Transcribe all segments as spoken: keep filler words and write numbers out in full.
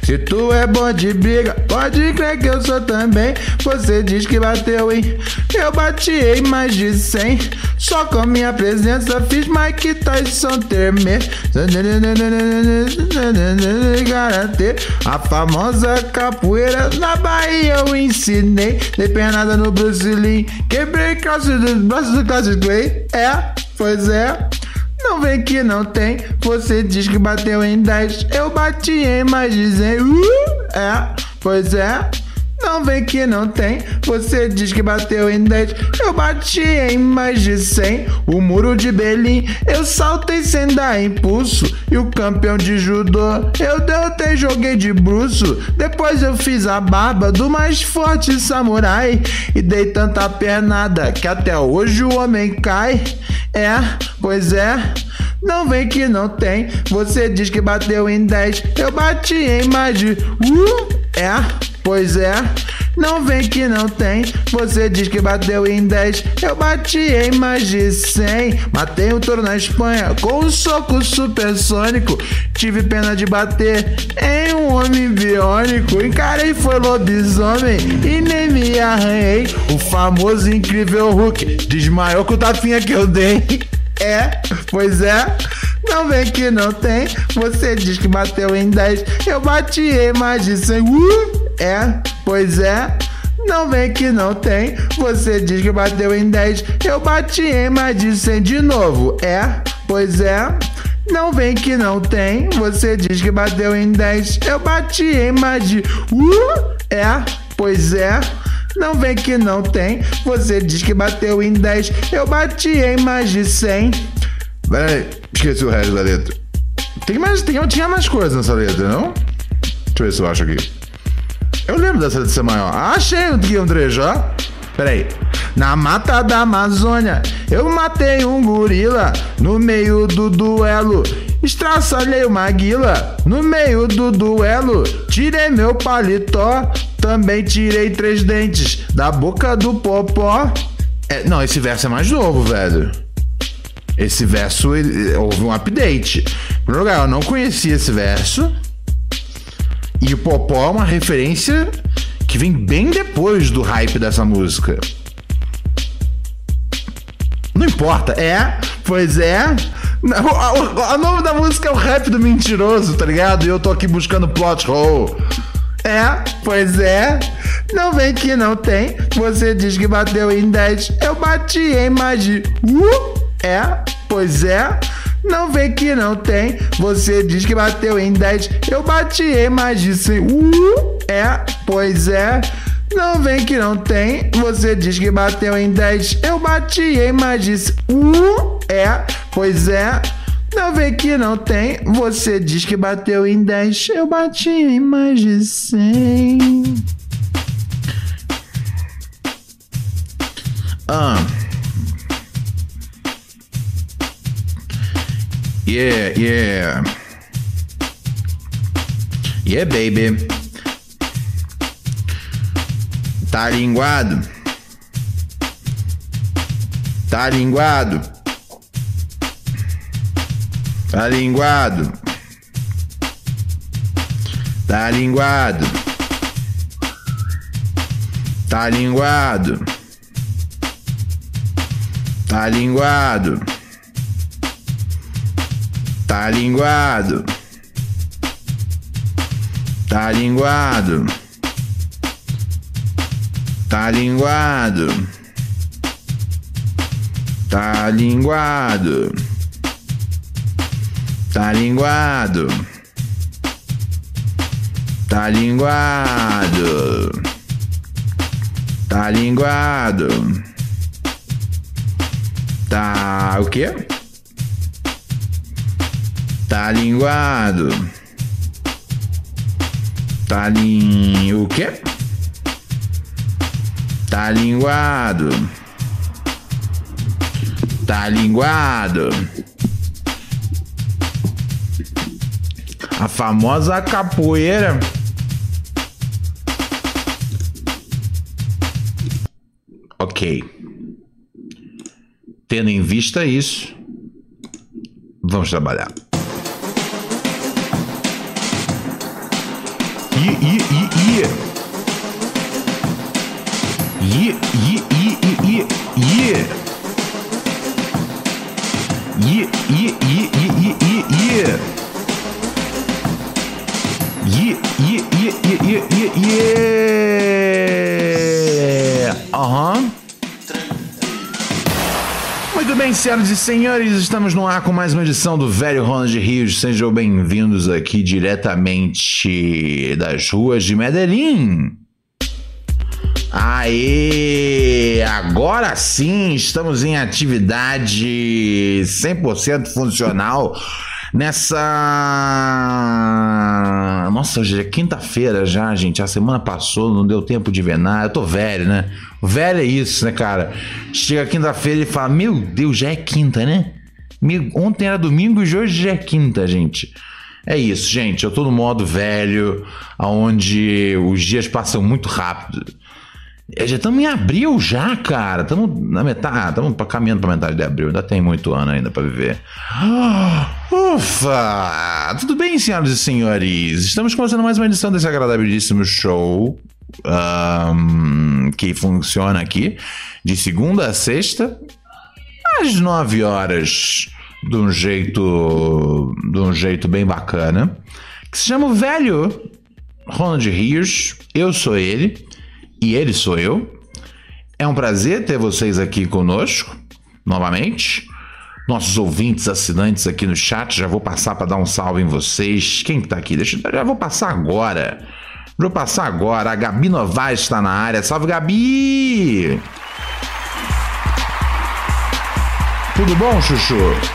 Se tu é bom de briga, pode crer que eu sou também. Você diz que bateu em, eu bati em mais de cem. Só com minha presença fiz Mike Tyson tremer. Karatê, a famosa capoeira na Bahia eu ensinei. Dei pernada no Bruce Lee, quebrei calço dos braços do Cassius Clay. É, pois é. Não vem que não tem. Você diz que bateu em dez, eu bati em mais de cem. Uh, é, pois é. Não vem que não tem. Você diz que bateu em dez, eu bati em mais de cem. O muro de Berlim eu saltei sem dar impulso. E o campeão de judô eu derrotei, joguei de bruço. Depois eu fiz a barba do mais forte samurai e dei tanta pernada que até hoje o homem cai. É, pois é. Não vem que não tem. Você diz que bateu em dez, eu bati em mais de... Uh, é, pois é. Não vem que não tem. Você diz que bateu em dez, eu bati em mais de cem. Matei um touro na Espanha com um soco supersônico. Tive pena de bater em um homem biônico. Encarei foi lobisomem e nem me arranhei. O famoso incrível Hulk desmaiou com o tapinha que eu dei. É, pois é. Não vem que não tem. Você diz que bateu em dez, eu bati em mais de cem. Uh, é, pois é. Não vem que não tem. Você diz que bateu em dez, eu bati em mais de cem. De novo, é, pois é. Não vem que não tem. Você diz que bateu em dez, eu bati em mais de... Uh, é, pois é. Não vem que não tem. Você diz que bateu em dez, eu bati em mais de cem. Peraí, esqueci o resto da letra. Tem mais, tem, tinha mais coisa nessa letra, não? Deixa eu ver se eu acho aqui. Eu lembro dessa letra ser maior. Achei o que um trecho, ó. Peraí. Na mata da Amazônia, eu matei um gorila no meio do duelo. Estraçalhei uma guila no meio do duelo. Tirei meu paletó, também tirei três dentes da boca do popó. É, não, esse verso é mais novo, velho. Esse verso, ele, houve um update. Em primeiro lugar, eu não conhecia esse verso. E o popó é uma referência que vem bem depois do hype dessa música. Não importa, é, pois é. O nome da música é o Rap do Mentiroso, tá ligado? E eu tô aqui buscando plot hole. É, pois é. Não vem que não tem. Você diz que bateu em dez, eu bati em mais de... Uh, é, pois é. Não vem que não tem. Você diz que bateu em dez, eu bati em mais de cem. Uh, é, pois é. Não vem que não tem. Você diz que bateu em dez, eu bati em mais de cem. Uh, é, pois é. Não vem que não tem. Você diz que bateu em dez, eu bati em mais de cem. Ah. Yeah, yeah. Yeah, baby. Tá linguado? Tá linguado? Tá linguado? Tá linguado? Tá linguado? Tá linguado? Tá linguado? Tá linguado? Tá linguado? Tá linguado? Tá linguado? Tá linguado? Tá linguado? Tá o quê? Tá linguado? Tá lin... o quê? Tá linguado? Tá linguado? A famosa capoeira. Ok. Tendo em vista isso, vamos trabalhar. i, i, i, i. I, i, i, i, i, i. I, i, i, i, i, i, i. I, i, i, i, i, i, i. Aham. Muito bem, senhoras e senhores, estamos no ar com mais uma edição do Velho Ronald Rios. Sejam bem-vindos aqui diretamente das ruas de Medellín. Aê! Agora sim, estamos em atividade cem por cento funcional nessa... Nossa, hoje é quinta-feira já, gente. A semana passou, não deu tempo de ver nada. Eu tô velho, né? Velho é isso, né, cara? Chega quinta-feira e fala, meu Deus, já é quinta, né? Ontem era domingo e hoje já é quinta, gente. É isso, gente. Eu tô no modo velho, onde os dias passam muito rápido. Já estamos em abril já, cara. Estamos na metade, estamos caminhando para metade de abril. Ainda tem muito ano ainda para viver. Ufa! Tudo bem, senhoras e senhores? Estamos começando mais uma edição desse agradabilíssimo show um, que funciona aqui de segunda a sexta às nove horas de um jeito de um jeito bem bacana, que se chama o Velho Ronald Rios. Eu sou ele. E ele sou eu. É um prazer ter vocês aqui conosco, novamente. Nossos ouvintes, assinantes aqui no chat, já vou passar para dar um salve em vocês. Quem que tá aqui? Deixa eu... Já vou passar agora. Vou passar agora. A Gabi Novaes está na área. Salve, Gabi! Tudo bom, Chuchu?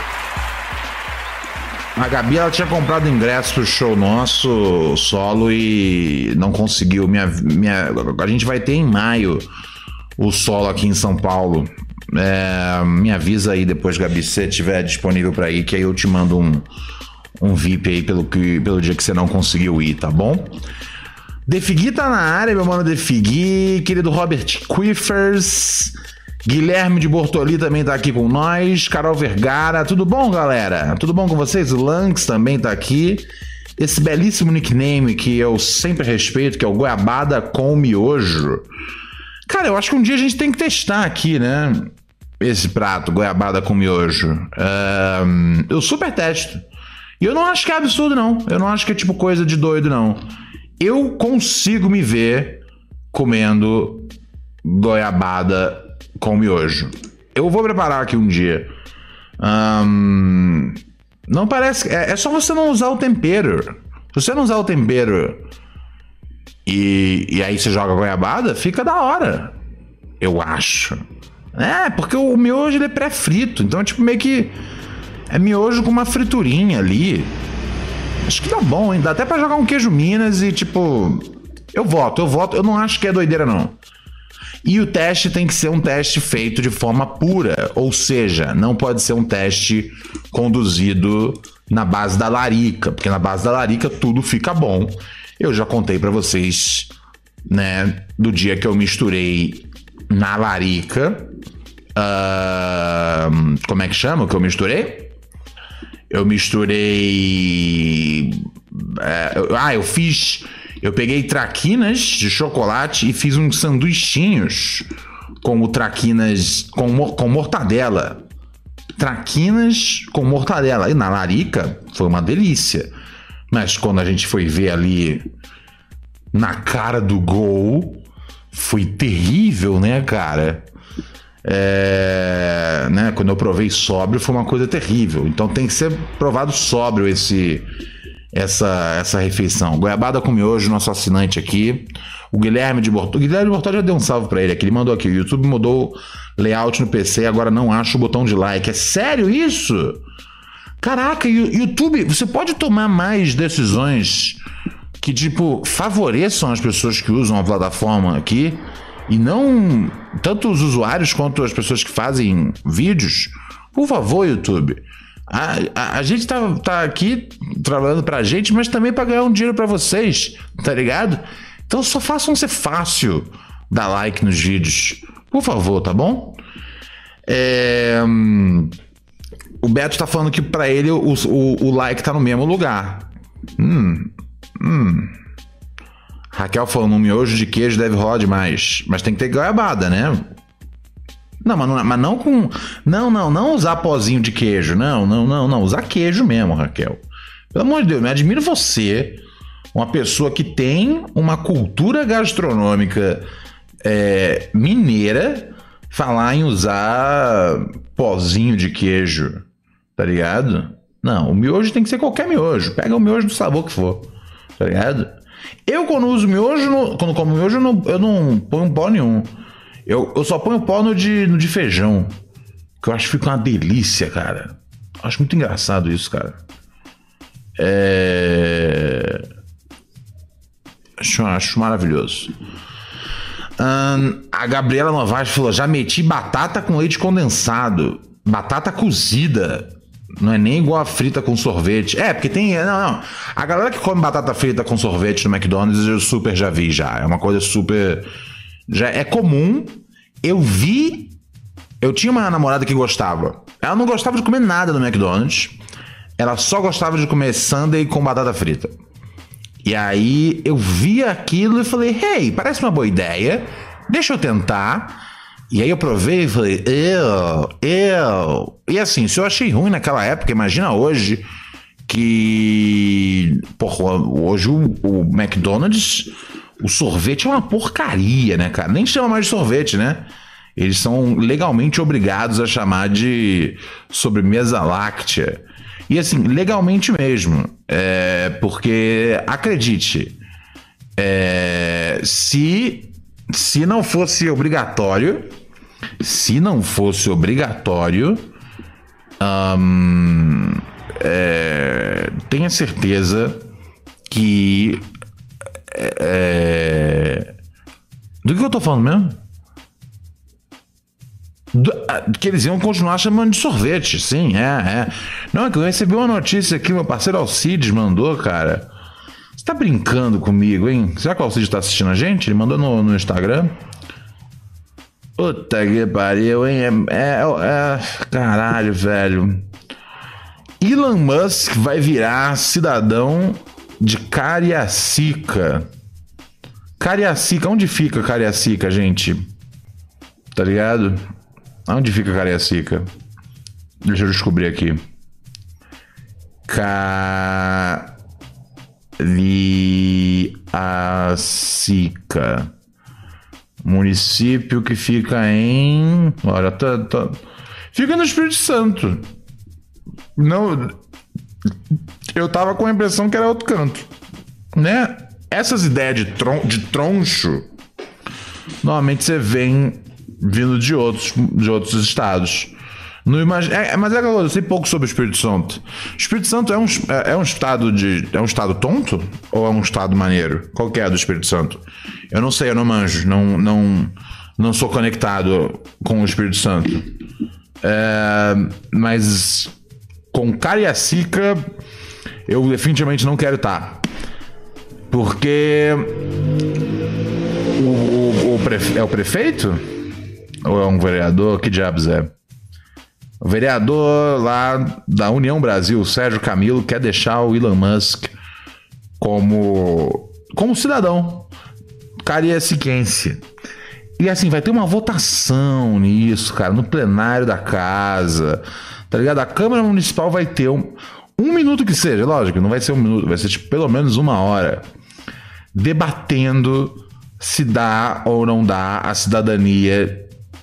A Gabi, ela tinha comprado ingresso pro show nosso solo e não conseguiu. Minha, minha, a gente vai ter em maio o solo aqui em São Paulo. É, me avisa aí depois, Gabi, se você estiver disponível para ir, que aí eu te mando um, um V I P aí pelo, que, pelo dia que você não conseguiu ir, tá bom? Defigui tá na área, meu mano Defigui, querido Robert Quiffers... Guilherme de Bortoli também tá aqui com nós. Carol Vergara, tudo bom, galera? Tudo bom com vocês? O Lanks também tá aqui. Esse belíssimo nickname que eu sempre respeito, que é o Goiabada com Miojo. Cara, eu acho que um dia a gente tem que testar aqui, né? Esse prato, Goiabada com Miojo. Um, eu super testo. E eu não acho que é absurdo, não. Eu não acho que é tipo coisa de doido, não. Eu consigo me ver comendo goiabada com miojo. Eu vou preparar aqui um dia. Um, não parece... É, é só você não usar o tempero. Se você não usar o tempero e, e aí você joga goiabada, fica da hora. Eu acho. É, porque o miojo ele é pré-frito. Então é tipo meio que... É miojo com uma friturinha ali. Acho que dá bom, hein? Dá até pra jogar um queijo Minas e tipo... Eu voto, eu voto. Eu não acho que é doideira, não. E o teste tem que ser um teste feito de forma pura, ou seja, não pode ser um teste conduzido na base da larica, porque na base da larica tudo fica bom. Eu já contei pra vocês, né, do dia que eu misturei na larica. Uh, como é que chama o que eu misturei? Eu misturei... Uh, ah, eu fiz... Eu peguei traquinas de chocolate e fiz uns sanduichinhos com o traquinas com, com mortadela. Traquinas com mortadela. E na larica foi uma delícia. Mas quando a gente foi ver ali na cara do gol, foi terrível, né, cara? É, né, quando eu provei sóbrio foi uma coisa terrível. Então tem que ser provado sóbrio esse... Essa, essa refeição. Goiabada com miojo, nosso assinante aqui. O Guilherme de Bortoli. O Guilherme de Bortoli já deu um salve pra ele aqui. Ele mandou aqui. O YouTube mudou layout no P C e agora não acha o botão de like. É sério isso? Caraca, YouTube, você pode tomar mais decisões que, tipo, favoreçam as pessoas que usam a plataforma aqui e não tanto os usuários quanto as pessoas que fazem vídeos. Por favor, YouTube. A, a, a gente tá, tá aqui trabalhando pra gente, mas também pra ganhar um dinheiro pra vocês, tá ligado? Então só façam ser fácil dar like nos vídeos, por favor, tá bom? É, hum, o Beto tá falando que pra ele o, o, o like tá no mesmo lugar. Hum, hum. Raquel falou, um miojo de queijo deve rolar demais. Mas tem que ter goiabada, né? Não, mas não, mas não com... Não, não, não usar pozinho de queijo. Não, não, não, não. Usar queijo mesmo, Raquel. Pelo amor de Deus, me admiro você, uma pessoa que tem uma cultura gastronômica é, mineira, falar em usar pozinho de queijo, tá ligado? Não, o miojo tem que ser qualquer miojo. Pega o miojo do sabor que for, tá ligado? Eu, quando uso miojo, no, quando como miojo, eu não, eu não ponho pó nenhum. Eu, eu só ponho pó no de, no de feijão, que eu acho que fica uma delícia, cara. Acho muito engraçado isso, cara. É... Acho, acho maravilhoso. Hum, a Gabriela Novaes falou, já meti batata com leite condensado. Batata cozida. Não é nem igual a frita com sorvete. É, porque tem... Não, não. A galera que come batata frita com sorvete no McDonald's, eu super já vi já. É uma coisa super... Já é comum. Eu vi... Eu tinha uma namorada que gostava. Ela não gostava de comer nada no McDonald's. Ela só gostava de comer sundae com batata frita. E aí eu vi aquilo e falei, hey, parece uma boa ideia. Deixa eu tentar. E aí eu provei e falei, eu, eu. E assim, se eu achei ruim naquela época, imagina hoje que... Porra, hoje o, o McDonald's, o sorvete é uma porcaria, né, cara? Nem chama mais de sorvete, né? Eles são legalmente obrigados a chamar de sobremesa láctea. E assim, legalmente mesmo. É, porque, acredite, é, se, se não fosse obrigatório, se não fosse obrigatório, hum, é, tenha certeza que... É, do que eu tô falando mesmo? Do, que eles iam continuar chamando de sorvete, sim, é, é. Não, é que eu recebi uma notícia aqui, meu parceiro Alcides mandou, cara. Você tá brincando comigo, hein? Será que o Alcides tá assistindo a gente? Ele mandou no, no Instagram. Puta que pariu, hein? É, é, é, caralho, velho. Elon Musk vai virar cidadão de Cariacica. Cariacica, onde fica Cariacica, gente? Tá ligado? Onde fica Cariacica? Deixa eu descobrir aqui. Cariacica. Município que fica em... Olha, tá, tá... Fica no Espírito Santo. Não... Eu tava com a impressão que era outro canto. Né? Essas ideias de, tron... de troncho... Normalmente você vem... vindo de outros, de outros estados. Não imag... é, mas é que eu sei pouco sobre o Espírito Santo. O Espírito Santo é um, é, é um estado de. É um estado tonto? Ou é um estado maneiro? Qual que é do Espírito Santo? Eu não sei, eu não manjo. Não, não, não sou conectado com o Espírito Santo. É, mas com Cariacica eu definitivamente não quero estar. Porque o, o, o prefe... é o prefeito? Ou é um vereador? Que diabos é? O vereador lá da União Brasil, Sérgio Camilo, quer deixar o Elon Musk como, como cidadão cariaciquense. E assim, vai ter uma votação nisso, cara, no plenário da casa, tá ligado? A Câmara Municipal vai ter um, um minuto que seja, lógico, não vai ser um minuto, vai ser tipo pelo menos uma hora, debatendo se dá ou não dá a cidadania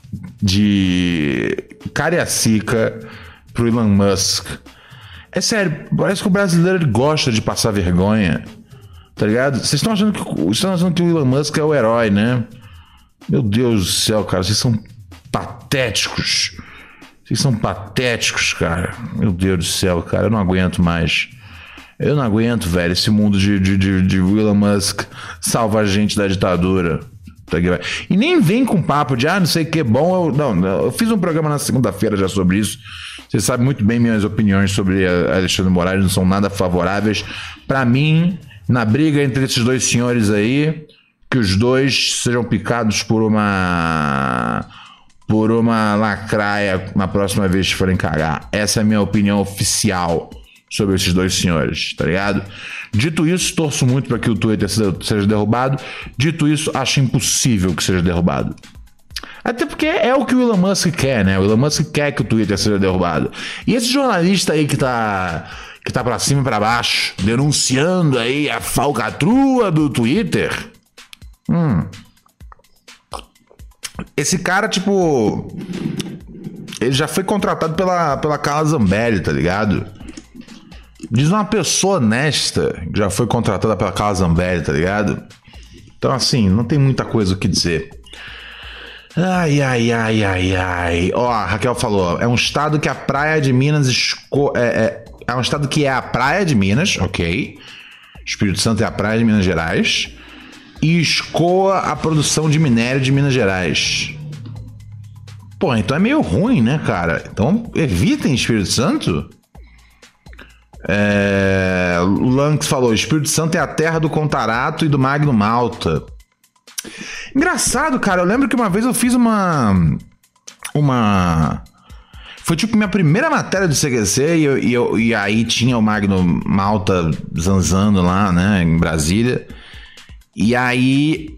de Cariacica pro Elon Musk. É sério, parece que o brasileiro ele gosta de passar vergonha, tá ligado? Vocês estão achando que vocês estão achando que o Elon Musk é o herói, né? Meu Deus do céu, cara, vocês são patéticos. Vocês são patéticos, cara. Meu Deus do céu, cara, eu não aguento mais. Eu não aguento, velho, esse mundo de, de, de, de Elon Musk salva a gente da ditadura. E nem vem com papo de, ah, não sei o que é bom. Eu, não, eu fiz um programa na segunda-feira já sobre isso. Você sabe muito bem minhas opiniões sobre Alexandre de Moraes, não são nada favoráveis. Pra mim, na briga entre esses dois senhores aí, que os dois sejam picados por uma... por uma lacraia na próxima vez que forem cagar. Essa é a minha opinião oficial sobre esses dois senhores, tá ligado? Dito isso, torço muito para que o Twitter seja derrubado. Dito isso, acho impossível que seja derrubado. Até porque é o que o Elon Musk quer, né? O Elon Musk quer que o Twitter seja derrubado. E esse jornalista aí que tá, que tá pra cima e pra baixo, denunciando aí a falcatrua do Twitter. Hum. Esse cara, tipo... Ele já foi contratado pela, pela Carla Zambelli, tá ligado? Diz uma pessoa honesta que já foi contratada pela Carla Zambelli, tá ligado? Então, assim, não tem muita coisa o que dizer. Ai, ai, ai, ai, ai. Ó, a Raquel falou, é um estado que a praia de Minas... Esco... É, é, é um estado que é a praia de Minas, ok. Espírito Santo é a praia de Minas Gerais. E escoa a produção de minério de Minas Gerais. Pô, então é meio ruim, né, cara? Então evitem Espírito Santo. É... O Lanx falou, Espírito Santo é a terra do Contarato e do Magno Malta. Engraçado, cara, eu lembro que uma vez eu fiz uma... Uma... Foi tipo minha primeira matéria do C Q C e, eu, e, eu, e aí tinha o Magno Malta zanzando lá, né, em Brasília. E aí...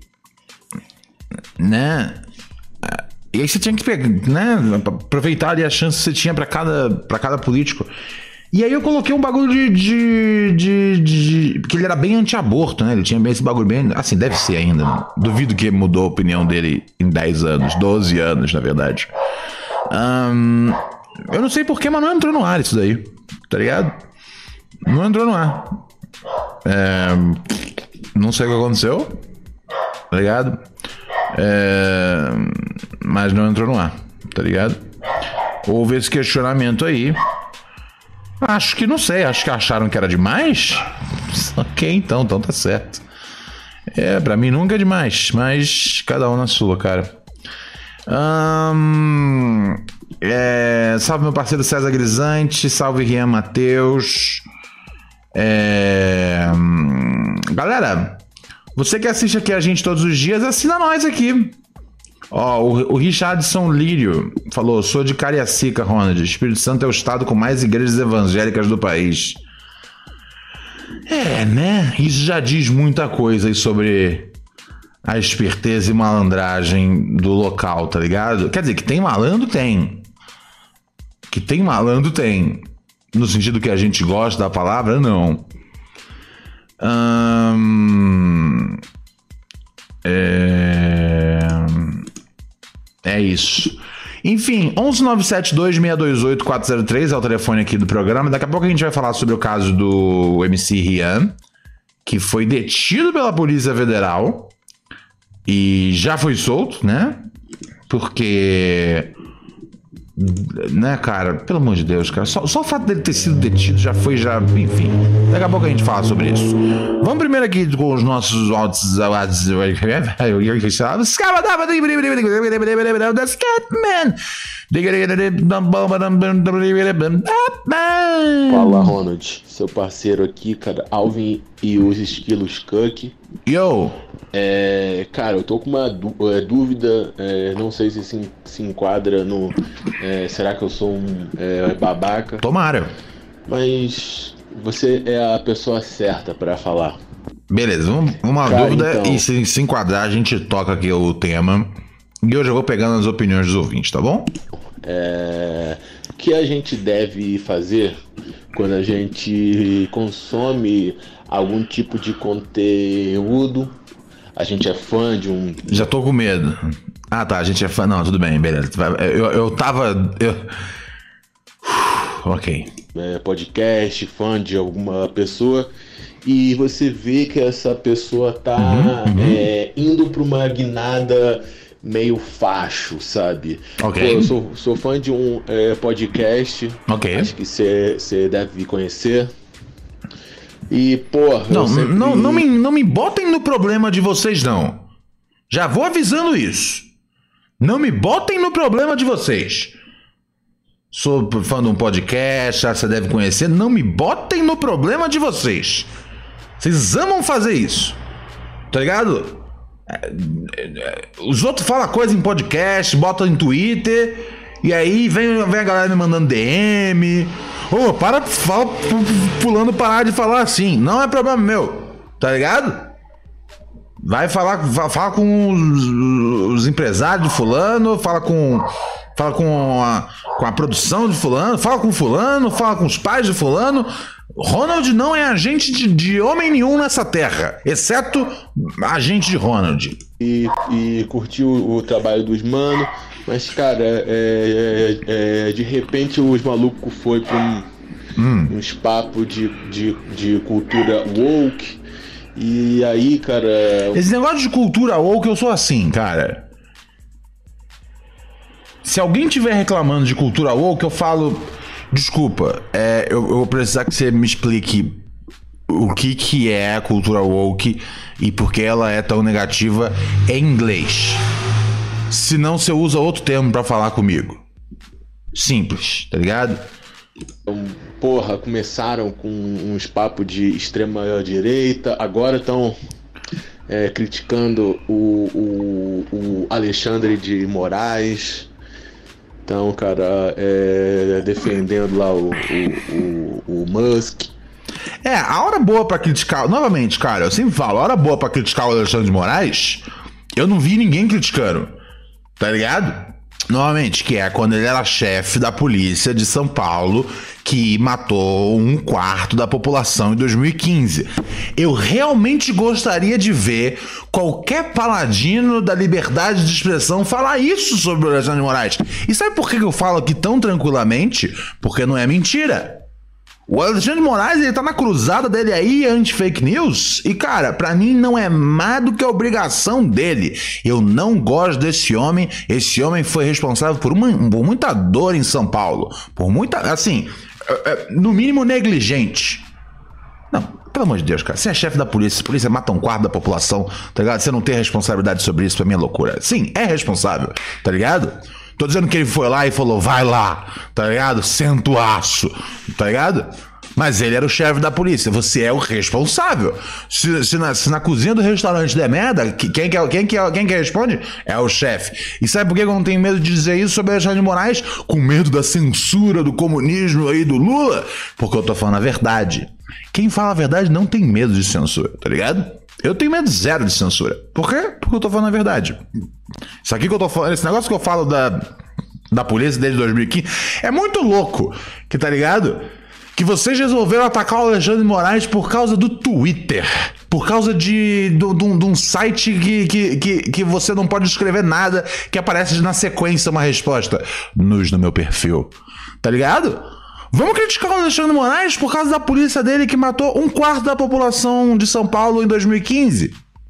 Né... E aí você tinha que pegar, né, aproveitar ali a chance que você tinha pra cada, pra cada político. E aí eu coloquei um bagulho de, de, de, de... Porque ele era bem anti-aborto, né? Ele tinha bem esse bagulho bem... Assim, deve ser ainda. Né? Duvido que mudou a opinião dele em dez anos. doze anos, na verdade. Um, eu não sei porquê, mas não entrou no ar isso daí. Tá ligado? Não entrou no ar. É, não sei o que aconteceu. Tá ligado? É, mas não entrou no ar. Tá ligado? Houve esse questionamento aí. Acho que não sei, acho que acharam que era demais. Ok, então, então tá certo. É, pra mim nunca é demais, mas cada um na sua, cara. Hum, é, salve meu parceiro César Grisante, salve Rian Matheus. É, hum, galera, você que assiste aqui a gente todos os dias, assina nós aqui. Ó, o, o Richardson Lírio falou, sou de Cariacica, Ronald. Espírito Santo é o estado com mais igrejas evangélicas do país. É, né? Isso já diz muita coisa aí sobre a esperteza e malandragem do local, tá ligado? Quer dizer, que tem malandro, tem. Que tem malandro, tem. No sentido que a gente gosta da palavra, não. Hum... É... É isso. Enfim, onze nove sete dois seis dois oito quatro zero três é o telefone aqui do programa. Daqui a pouco a gente vai falar sobre o caso do M C Rian, que foi detido pela Polícia Federal e já foi solto, né? Porque... Né, cara? Pelo amor de Deus, cara. Só, só o fato dele ter sido detido já foi, já... Enfim. Daqui a pouco a gente fala sobre isso. Vamos primeiro aqui com os nossos altos... Fala, Ronald. Seu parceiro aqui, cara. Alvin e os esquilos Cook. Yo! É, cara, eu tô com uma dúvida, é, não sei se se, se enquadra no... É, será que eu sou um é, babaca? Tomara. Mas você é a pessoa certa pra falar. Beleza, uma cara, dúvida então... e se, se enquadrar a gente toca aqui o tema. E eu já vou pegando as opiniões dos ouvintes, tá bom? É, o que a gente deve fazer quando a gente consome algum tipo de conteúdo? A gente é fã de um... Já tô com medo. Ah, tá, a gente é fã... Não, tudo bem, beleza. Eu, eu tava... Eu... Ok. É, podcast, fã de alguma pessoa, e você vê que essa pessoa tá uhum, uhum. É, indo pra uma guinada meio facho, sabe? Ok. Pô, eu sou, sou fã de um é, podcast. Ok. Acho que você deve conhecer. E, porra... Não, sempre... não, não, me, não me botem no problema de vocês, não. Já vou avisando isso. Não me botem no problema de vocês. Sou fã de um podcast, você deve conhecer. Não me botem no problema de vocês. Vocês amam fazer isso. Tá ligado? Os outros falam coisa em podcast, botam em Twitter... E aí vem, vem a galera me mandando D M. Ô, oh, para, fala, pulando parar de falar assim. Não é problema meu, tá ligado? Vai falar, fala com os, os empresários de fulano, fala com, fala com a, com a produção de fulano, fala com fulano, fala com os pais de fulano. Ronald não é agente de, de homem nenhum nessa terra, exceto agente de Ronald. E, e curtiu o trabalho dos manos, mas, cara, é, é, é, de repente os malucos foi pra um, hum. uns papos de, de, de cultura woke. E aí, cara... Esse negócio de cultura woke, eu sou assim, cara. Se alguém estiver reclamando de cultura woke, eu falo... Desculpa, é, eu, eu vou precisar que você me explique o que, que é a cultura woke e por que ela é tão negativa em inglês. Se não, você usa outro termo pra falar comigo. Simples, tá ligado? Porra, começaram com uns papos de extrema direita, agora estão é, criticando o, o, o Alexandre de Moraes. Então, cara, é, defendendo lá o, o, o, o Musk. É, a hora boa pra criticar... Novamente, cara, eu sempre falo, a hora boa pra criticar o Alexandre de Moraes, eu não vi ninguém criticando, tá ligado? Novamente, que é quando ele era chefe da polícia de São Paulo, que matou um quarto da população em dois mil e quinze. Eu realmente gostaria de ver qualquer paladino da liberdade de expressão falar isso sobre o Alexandre de Moraes. E sabe por que eu falo aqui tão tranquilamente? Porque não é mentira. O Alexandre de Moraes, ele tá na cruzada dele aí, anti-fake news, e cara, pra mim não é mais do que a obrigação dele. Eu não gosto desse homem. Esse homem foi responsável por, uma, por muita dor em São Paulo, por muita, assim, no mínimo negligente. Não, pelo amor de Deus, cara, você é chefe da polícia, a polícia mata um quarto da população, tá ligado? Você não tem responsabilidade sobre isso, pra mim é loucura. Sim, é responsável, tá ligado? Tô dizendo que ele foi lá e falou, vai lá, tá ligado? Senta o aço, tá ligado? Mas ele era o chefe da polícia, você é o responsável. Se, se, na, se na cozinha do restaurante der merda, quem que, quem, que, quem que responde? É o chefe. E sabe por que eu não tenho medo de dizer isso sobre Alexandre de Moraes? Com medo da censura do comunismo aí do Lula? Porque eu tô falando a verdade. Quem fala a verdade não tem medo de censura, tá ligado? Eu tenho medo zero de censura. Por quê? Porque eu tô falando a verdade. Isso aqui que eu tô falando, esse negócio que eu falo da, da polícia desde dois mil e quinze é muito louco, que tá ligado? Que vocês resolveram atacar o Alexandre de Moraes por causa do Twitter. Por causa de, de, de, de um site que, que, que, que você não pode escrever nada, que aparece na sequência uma resposta. Nos no meu perfil. Tá ligado? Vamos criticar o Alexandre de Moraes por causa da polícia dele que matou um quarto da população de São Paulo em dois mil e quinze?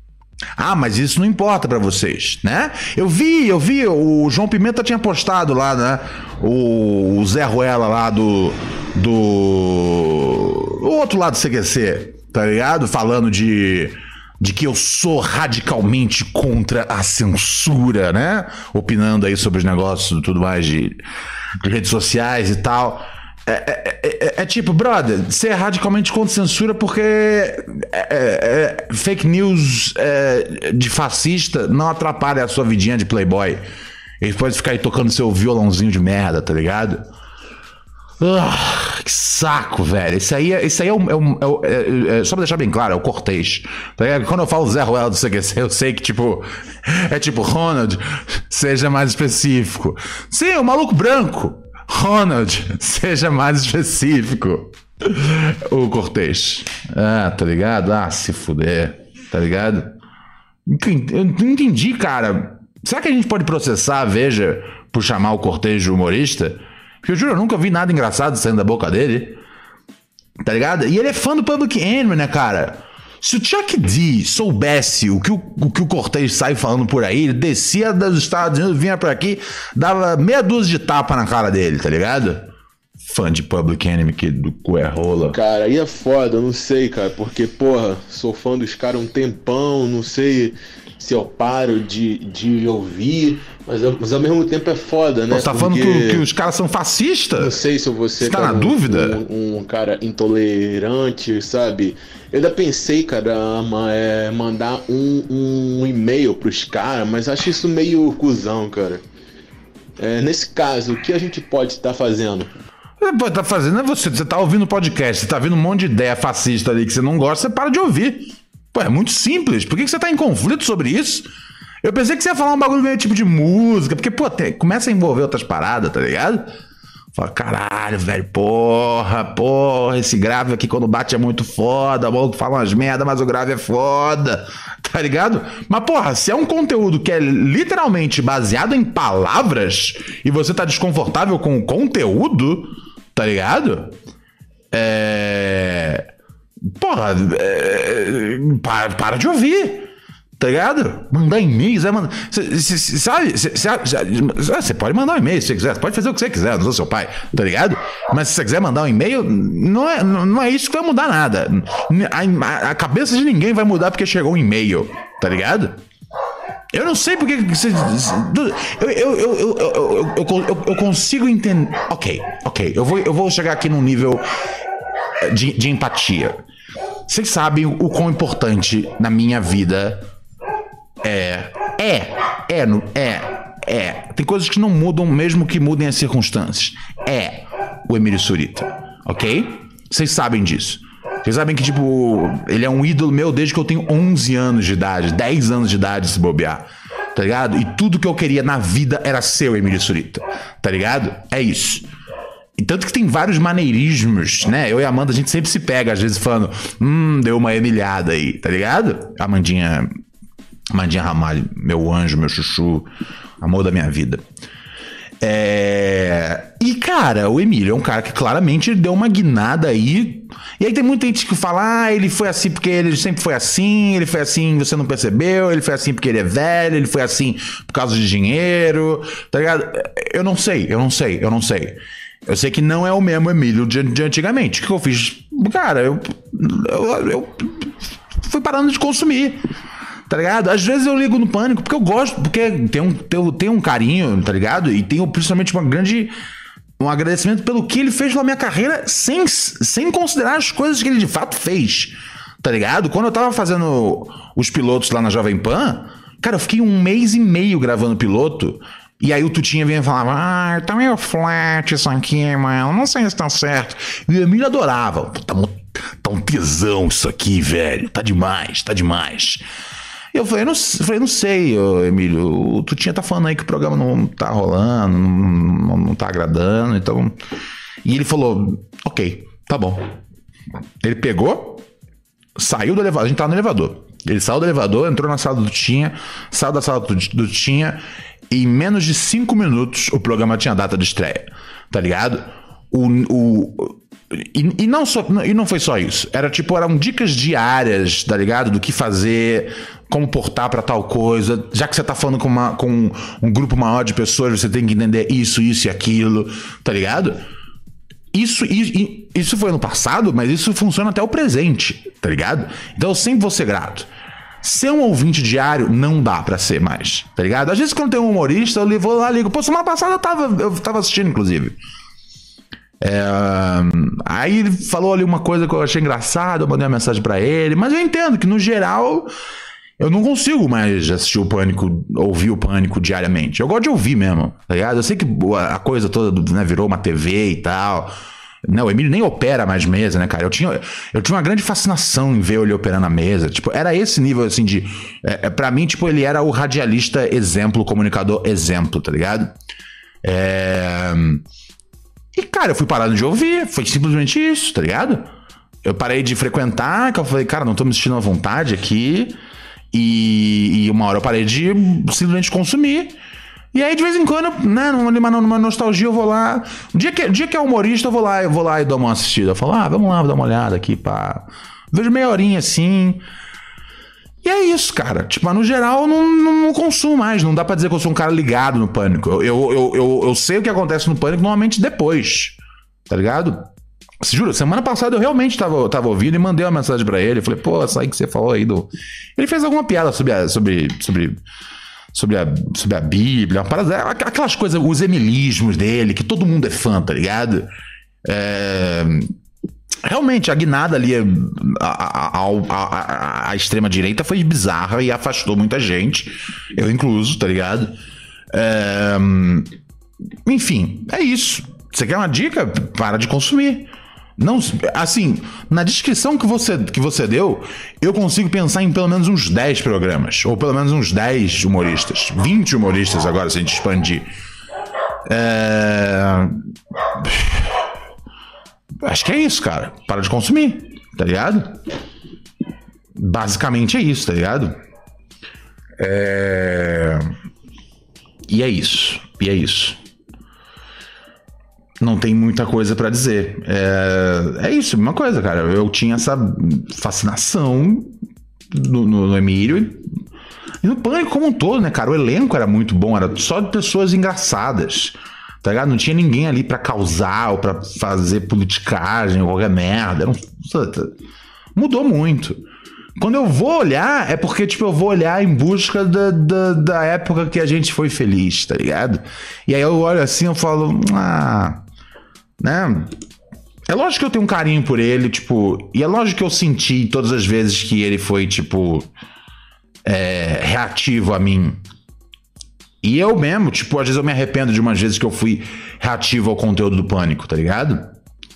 Ah, mas isso não importa pra vocês, né? Eu vi, eu vi, o João Pimenta tinha postado lá, né? O, o Zé Ruela lá do... do... o outro lado do C Q C, tá ligado? Falando de... de que eu sou radicalmente contra a censura, né? Opinando aí sobre os negócios e tudo mais de, de redes sociais e tal. É, é, é, é tipo, brother, você é radicalmente contra censura porque é, é, é, fake news é, de fascista não atrapalha a sua vidinha de playboy. Ele pode ficar aí tocando seu violãozinho de merda, tá ligado? Uh, que saco, velho. Isso aí, isso aí é, um, é, um, é, é, é só pra deixar bem claro, é o Cortez, tá ligado? Quando eu falo Zé Ruela do C Q C, eu sei que tipo é tipo, Ronald, seja mais específico. Sim, o maluco branco, Ronald, seja mais específico. O Cortez. Ah, tá ligado? Ah, se fuder, tá ligado? Eu não entendi, cara. Será que a gente pode processar a Veja por chamar o Cortez de humorista? Porque eu juro, eu nunca vi nada engraçado saindo da boca dele. Tá ligado? E ele é fã do Public Enemy, né, cara? Se o Chuck D soubesse o que o, o, que o Cortez sai falando por aí, ele descia dos Estados Unidos, vinha pra aqui, dava meia dúzia de tapa na cara dele, tá ligado? Fã de Public Enemy que do cu é rola. Cara, aí é foda, eu não sei, cara, porque, porra, sou fã dos caras um tempão, não sei se eu paro de, de ouvir, mas, mas ao mesmo tempo é foda, né? Você tá falando que, que os caras são fascistas? Não sei se você, você tá na um, dúvida? Um, um cara intolerante, sabe? Eu ainda pensei, cara, é, mandar um, um e-mail pros caras, mas acho isso meio cuzão, cara. É, nesse caso, o que a gente pode estar fazendo? Você tá fazendo é você, você tá ouvindo podcast, você tá vendo um monte de ideia fascista ali que você não gosta, você para de ouvir. Pô, é muito simples. Por que que você tá em conflito sobre isso? Eu pensei que você ia falar um bagulho meio tipo de música, porque, pô, tem, começa a envolver outras paradas, tá ligado? Fala, caralho, velho, porra, porra, esse grave aqui quando bate é muito foda, o maluco fala umas merda, mas o grave é foda, tá ligado? Mas, porra, se é um conteúdo que é literalmente baseado em palavras e você tá desconfortável com o conteúdo, tá ligado? É... Porra, é... para, para de ouvir. Tá ligado? Mandar e-mail, você manda... cê, cê, cê, sabe? Você pode mandar um e-mail se você quiser, você pode fazer o que você quiser, não sou seu pai, tá ligado? Mas se você quiser mandar um e-mail, não é, não é isso que vai mudar nada. A, a cabeça de ninguém vai mudar porque chegou um e-mail, tá ligado? Eu não sei porque você... Eu, eu, eu, eu, eu, eu, eu consigo entender... Ok, ok, eu vou, eu vou chegar aqui num nível de, de empatia. Vocês sabem o quão importante na minha vida é. É. É. É. É. Tem coisas que não mudam, mesmo que mudem as circunstâncias. É o Emílio Surita. Ok? Vocês sabem disso. Vocês sabem que, tipo, ele é um ídolo meu desde que eu tenho onze anos de idade, dez anos de idade, se bobear. Tá ligado? E tudo que eu queria na vida era ser o Emílio Surita. Tá ligado? É isso. E tanto que tem vários maneirismos, né? Eu e a Amanda, a gente sempre se pega, às vezes, falando, hum, deu uma emilhada aí, tá ligado? Amandinha, Amandinha Ramalho, meu anjo, meu chuchu, amor da minha vida. É... E, cara, o Emílio é um cara que claramente deu uma guinada aí. E aí tem muita gente que fala, ah, ele foi assim porque ele sempre foi assim, ele foi assim, você não percebeu, ele foi assim porque ele é velho, ele foi assim por causa de dinheiro, tá ligado? Eu não sei, eu não sei, eu não sei. Eu sei que não é o mesmo Emílio de, de antigamente. O que eu fiz? Cara, eu, eu, eu fui parando de consumir, tá ligado? Às vezes eu ligo no Pânico porque eu gosto, porque tem um, tem, tem um carinho, tá ligado? E tenho principalmente uma grande... um agradecimento pelo que ele fez na minha carreira sem, sem considerar as coisas que ele de fato fez, tá ligado? Quando eu tava fazendo os pilotos lá na Jovem Pan, cara, eu fiquei um mês e meio gravando piloto. E aí o Tutinha vinha e falava, ah, tá meio flat isso aqui, mano, não sei se tá certo. E o Emílio adorava, tá, tá um tesão isso aqui, velho, tá demais, tá demais. E eu falei, não, eu falei, não sei, Emílio, o Tutinha tá falando aí que o programa não tá rolando, não, não, não tá agradando, então... E ele falou, ok, tá bom. Ele pegou, saiu do elevador, a gente tava no elevador. Ele saiu do elevador, entrou na sala do Tutinha, saiu da sala do, do Tutinha... E em menos de cinco minutos o programa tinha data de estreia, tá ligado? O, o, e, e, não só, e não foi só isso. Era tipo, eram dicas diárias, tá ligado? Do que fazer, como portar pra tal coisa. Já que você tá falando com, uma, com um grupo maior de pessoas, você tem que entender isso, isso e aquilo, tá ligado? Isso, isso, isso foi no passado, mas isso funciona até o presente, tá ligado? Então eu sempre vou ser grato. Ser um ouvinte diário não dá pra ser mais, tá ligado? Às vezes quando tem um humorista, eu vou lá e ligo. Pô, semana passada eu tava, eu tava assistindo, inclusive. É, aí ele falou ali uma coisa que eu achei engraçada, eu mandei uma mensagem pra ele. Mas eu entendo que, no geral, eu não consigo mais assistir o Pânico, ouvir o Pânico diariamente. Eu gosto de ouvir mesmo, tá ligado? Eu sei que a coisa toda, né, virou uma T V e tal... Não, o Emílio nem opera mais mesa, né, cara? Eu tinha, eu tinha uma grande fascinação em ver ele operando a mesa. Tipo, era esse nível, assim, de... É, pra mim, tipo, ele era o radialista exemplo, o comunicador exemplo, tá ligado? É... E, cara, eu fui parado de ouvir. Foi simplesmente isso, tá ligado? Eu parei de frequentar, que eu falei, cara, não tô me sentindo à vontade aqui. E, e uma hora eu parei de simplesmente consumir. E aí, de vez em quando, né, numa, numa nostalgia, eu vou lá. O dia que, dia que é humorista, eu vou lá, eu vou lá e dou uma assistida. Eu falo, ah, vamos lá, vou dar uma olhada aqui, pá. Vejo meia horinha assim. E é isso, cara. Tipo, mas no geral, eu não, não, não consumo mais. Não dá pra dizer que eu sou um cara ligado no Pânico. Eu, eu, eu, eu, eu sei o que acontece no Pânico normalmente depois. Tá ligado? Se juro, semana passada eu realmente tava, tava ouvindo e mandei uma mensagem pra ele. Eu falei, pô, essa aí que você falou aí do... Ele fez alguma piada sobre... A, sobre, sobre Sobre a, sobre a Bíblia, uma parada, aquelas coisas, os emilismos dele, que todo mundo é fã, tá ligado? É, realmente, a guinada ali, a, a, a, a extrema-direita foi bizarra e afastou muita gente, eu incluso, tá ligado? É, Enfim, é isso. Você quer uma dica? Para de consumir. Não, assim, na descrição que você, que você deu, eu consigo pensar em pelo menos uns dez programas. Ou pelo menos uns dez humoristas. vinte humoristas agora, se a gente expandir. É... Acho que é isso, cara. Para de consumir, tá ligado? Basicamente é isso, tá ligado? É... E é isso. E é isso. Não tem muita coisa pra dizer. É, é isso, uma coisa, cara. Eu tinha essa fascinação no, no, no Emílio e no Pânico como um todo, né, cara? O elenco era muito bom, era só de pessoas engraçadas, tá ligado? Não tinha ninguém ali pra causar ou pra fazer politicagem ou qualquer merda. Era um... Mudou muito. Quando eu vou olhar, é porque, tipo, eu vou olhar em busca da, da, da época que a gente foi feliz, tá ligado? E aí eu olho assim, eu falo, ah... Né? É lógico que eu tenho um carinho por ele, tipo... E é lógico que eu senti todas as vezes que ele foi, tipo... É, reativo a mim. E eu mesmo, tipo, às vezes eu me arrependo de umas vezes que eu fui reativo ao conteúdo do Pânico, tá ligado?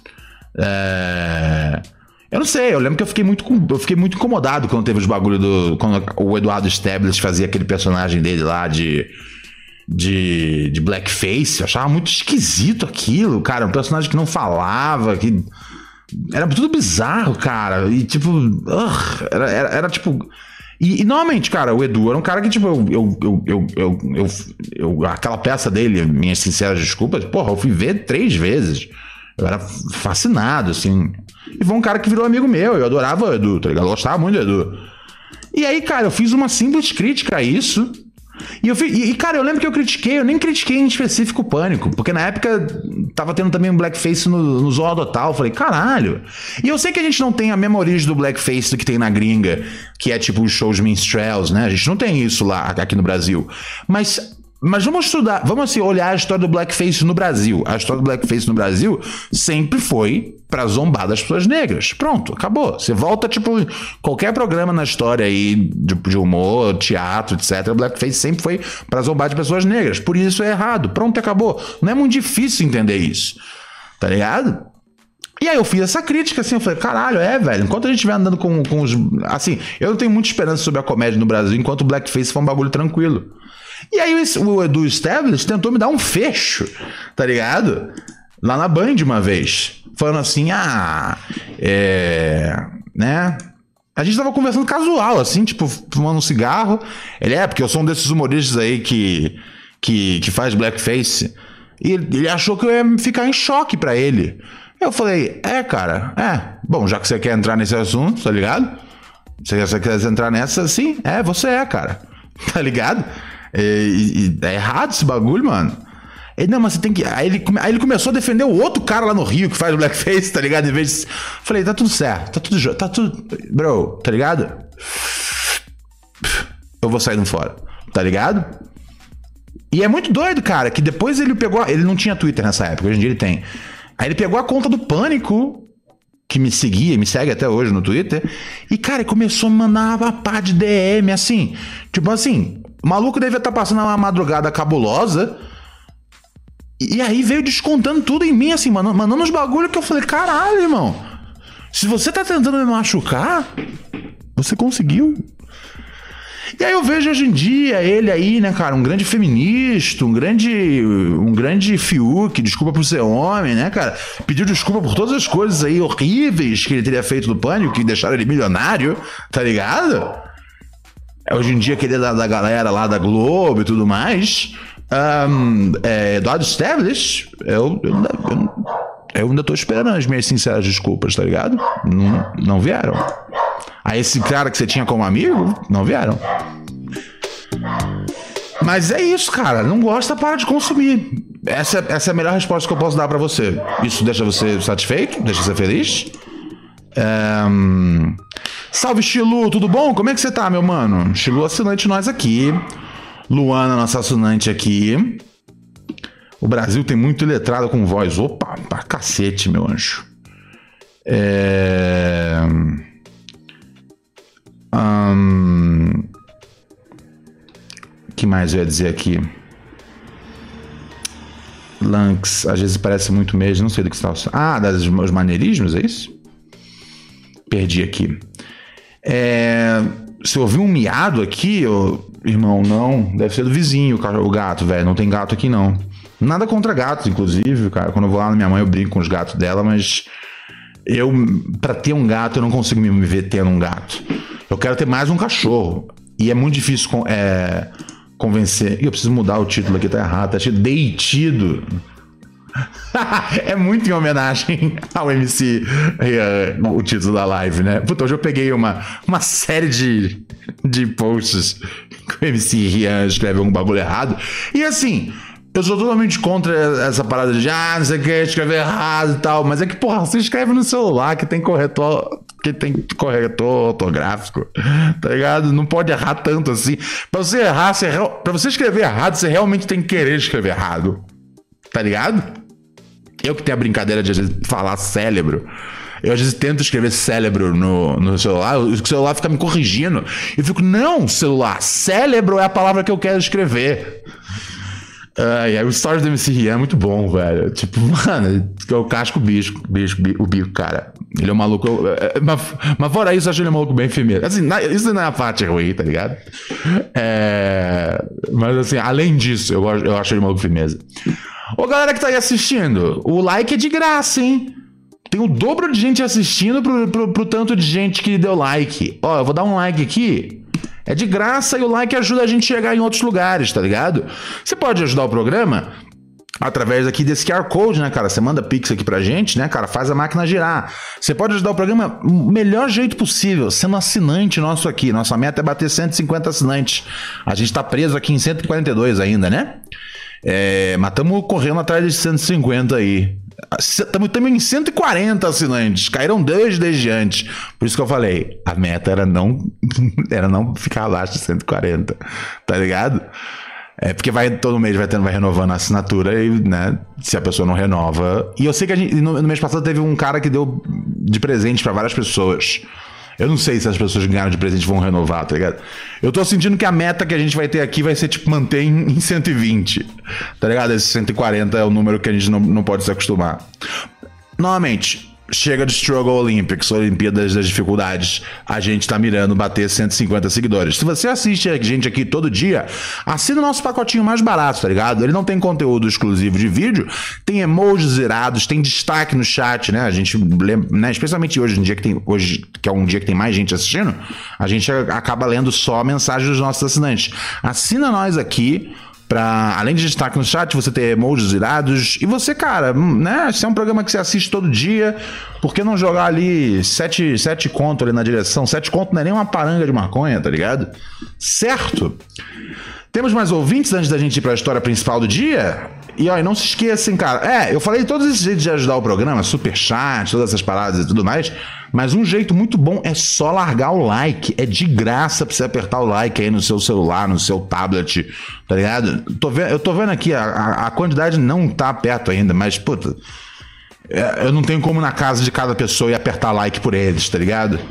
É... Eu não sei, eu lembro que eu fiquei muito, eu fiquei muito incomodado quando teve os bagulho do... Quando o Eduardo Stablish fazia aquele personagem dele lá de... De, de blackface. Eu achava muito esquisito aquilo, cara. Um personagem que não falava, que... Era tudo bizarro, cara. E tipo... Uh, era, era, era tipo... E, e normalmente, cara, o Edu era um cara que, tipo, eu, eu, eu, eu, eu, eu, eu aquela peça dele, minhas sinceras desculpas, porra, eu fui ver três vezes. Eu era fascinado, assim. E foi um cara que virou amigo meu. Eu adorava o Edu, tá ligado? Eu gostava muito do Edu. E aí, cara, eu fiz uma simples crítica a isso. E, eu fiz, e, cara, eu lembro que eu critiquei, eu nem critiquei em específico o Pânico, porque na época tava tendo também um blackface no, no Zorra Total. Eu falei, caralho. E eu sei que a gente não tem a mesma origem do blackface do que tem na gringa, que é tipo os shows minstrels, né? A gente não tem isso lá, aqui no Brasil. Mas... Mas vamos estudar, vamos assim, olhar a história do blackface no Brasil. A história do blackface no Brasil sempre foi pra zombar das pessoas negras. Pronto, acabou. Você volta, tipo, qualquer programa na história aí de, de humor, teatro, etcétera. O blackface sempre foi pra zombar de pessoas negras. Por isso é errado. Pronto, acabou. Não é muito difícil entender isso. Tá ligado? E aí eu fiz essa crítica, assim, eu falei, caralho, é, velho, enquanto a gente estiver andando com, com os... Assim, eu não tenho muita esperança sobre a comédia no Brasil, enquanto o blackface for um bagulho tranquilo. E aí o Edu Stablish tentou me dar um fecho, tá ligado? Lá na Band uma vez. Falando assim, ah, é... Né? A gente tava conversando casual, assim, tipo, fumando um cigarro. Ele é, porque eu sou um desses humoristas aí que, que, que faz blackface. E ele achou que eu ia ficar em choque pra ele. Eu falei, é, cara, é. Bom, já que você quer entrar nesse assunto, tá ligado? Se você quer entrar nessa, sim, é, você é, cara. Tá ligado? E, e, é errado esse bagulho, mano. Ele, não, mas você tem que... Aí ele, aí ele começou a defender o outro cara lá no Rio que faz blackface, tá ligado? Em vez de... Falei, tá tudo certo, tá tudo... Tá tudo... Bro, tá ligado? Eu vou sair no fora, tá ligado? E é muito doido, cara, que depois ele pegou... Ele não tinha Twitter nessa época, hoje em dia ele tem. Aí ele pegou a conta do Pânico, que me seguia, me segue até hoje no Twitter, e, cara, começou a me mandar uma pá de D M, assim, tipo assim, o maluco devia estar passando uma madrugada cabulosa, e aí veio descontando tudo em mim, assim, mandando, mandando uns bagulho que eu falei, caralho, irmão, se você tá tentando me machucar, você conseguiu. E aí eu vejo hoje em dia ele aí, né, cara, um grande feminista, um grande um grande Fiuk, desculpa por ser homem, né, cara, pediu desculpa por todas as coisas aí horríveis que ele teria feito no Pânico, que deixaram ele milionário, tá ligado? Hoje em dia aquele da, da galera lá da Globo e tudo mais. Um, é, Eduardo Stablish, eu, eu, eu, eu ainda tô esperando as minhas sinceras desculpas, tá ligado? Não, não vieram. A esse cara que você tinha como amigo, não vieram. Mas é isso, cara. Não gosta, para de consumir. Essa, essa é a melhor resposta que eu posso dar pra você. Isso deixa você satisfeito? Deixa você feliz? Um... Salve, Chilu, tudo bom? Como é que você tá, meu mano? Chilu assinante nós aqui. Luana, nossa assinante aqui. O Brasil tem muito letrado com voz. Opa, pra cacete, meu anjo. É... Um... que mais eu ia dizer aqui? Lanx, às vezes parece muito mesmo, não sei do que você tá... Ah, das, os maneirismos, é isso? Perdi aqui. É... Se eu ouvir um miado aqui, eu... irmão, não, deve ser do vizinho, o gato, velho, não tem gato aqui não. Nada contra gatos, inclusive, cara, quando eu vou lá na minha mãe eu brinco com os gatos dela, mas eu, pra ter um gato, eu não consigo me ver tendo um gato. Eu quero ter mais um cachorro, e é muito difícil é, convencer. Eu preciso mudar o título aqui, tá errado, tá escrito Deitido. É muito em homenagem ao M C uh, o título da live, né? Puta, hoje eu peguei uma, uma série de, de posts que o M C Rian escreve um bagulho errado. E assim, eu sou totalmente contra essa parada de ah, não sei o que, escrever errado e tal. Mas é que, porra, você escreve no celular que tem corretor, que tem corretor ortográfico, tá ligado? Não pode errar tanto assim. Pra você errar, você, pra você escrever errado, você realmente tem que querer escrever errado. Tá ligado? Eu que tenho a brincadeira de às vezes falar cérebro. Eu às vezes tento escrever cérebro no, no celular. O celular fica me corrigindo. Eu fico, não, celular, cérebro é a palavra que eu quero escrever. Ai, ai, o story do M C Rian é muito bom, velho. Tipo, mano, eu casco o bicho, bicho, o bico, cara. Ele é um maluco. Eu, mas, mas fora isso, eu acho ele um maluco bem firmeza. Assim, isso não é a parte ruim, tá ligado? É, mas assim, além disso, eu, eu acho ele um maluco firmeza. Ô, galera que tá aí assistindo, o like é de graça, hein? Tem o dobro de gente assistindo pro, pro, pro tanto de gente que deu like. Ó, eu vou dar um like aqui. É de graça e o like ajuda a gente a chegar em outros lugares, tá ligado? Você pode ajudar o programa através aqui desse Q R Code, né, cara? Você manda Pix aqui pra gente, né, cara? Faz a máquina girar. Você pode ajudar o programa do melhor jeito possível, sendo assinante nosso aqui. Nossa meta é bater cento e cinquenta assinantes. A gente tá preso aqui em cento e quarenta e dois ainda, né? É, mas estamos correndo atrás de cento e cinquenta aí. Estamos também em cento e quarenta assinantes. Caíram dois desde antes. Por isso que eu falei, a meta era não, era não ficar abaixo de cento e quarenta. Tá ligado? É porque vai, todo mês vai, tendo, vai renovando a assinatura e, né, se a pessoa não renova... E eu sei que a gente, no, no mês passado teve um cara que deu de presente para várias pessoas. Eu não sei se as pessoas que ganharam de presente vão renovar, tá ligado? Eu tô sentindo que a meta que a gente vai ter aqui vai ser, tipo, manter em, em cento e vinte. Tá ligado? Esse cento e quarenta é o número que a gente não, não pode se acostumar. Novamente, chega de Struggle Olympics, Olimpíadas das Dificuldades. A gente tá mirando bater cento e cinquenta seguidores. Se você assiste a gente aqui todo dia, assina o nosso pacotinho mais barato, tá ligado? Ele não tem conteúdo exclusivo de vídeo, tem emojis zerados, tem destaque no chat, né? A gente lembra, né? Especialmente hoje, um dia que tem, hoje, que é um dia que tem mais gente assistindo, a gente acaba lendo só a mensagem dos nossos assinantes. Assina nós aqui. Pra, além de destaque no chat, você ter emojis irados. E você, cara, né? Se é um programa que você assiste todo dia, por que não jogar ali sete, sete conto ali na direção? Sete conto não é nem uma paranga de maconha, tá ligado? Certo? Temos mais ouvintes antes da gente ir pra história principal do dia? E ó, e não se esqueçam, cara. É, eu falei todos esses jeitos de ajudar o programa, superchat, todas essas paradas e tudo mais. Mas um jeito muito bom é só largar o like. É de graça pra você apertar o like aí no seu celular, no seu tablet, tá ligado? Tô vendo, eu tô vendo aqui, a, a, a quantidade não tá perto ainda, mas, puta, é, eu não tenho como ir na casa de cada pessoa e apertar like por eles, tá ligado?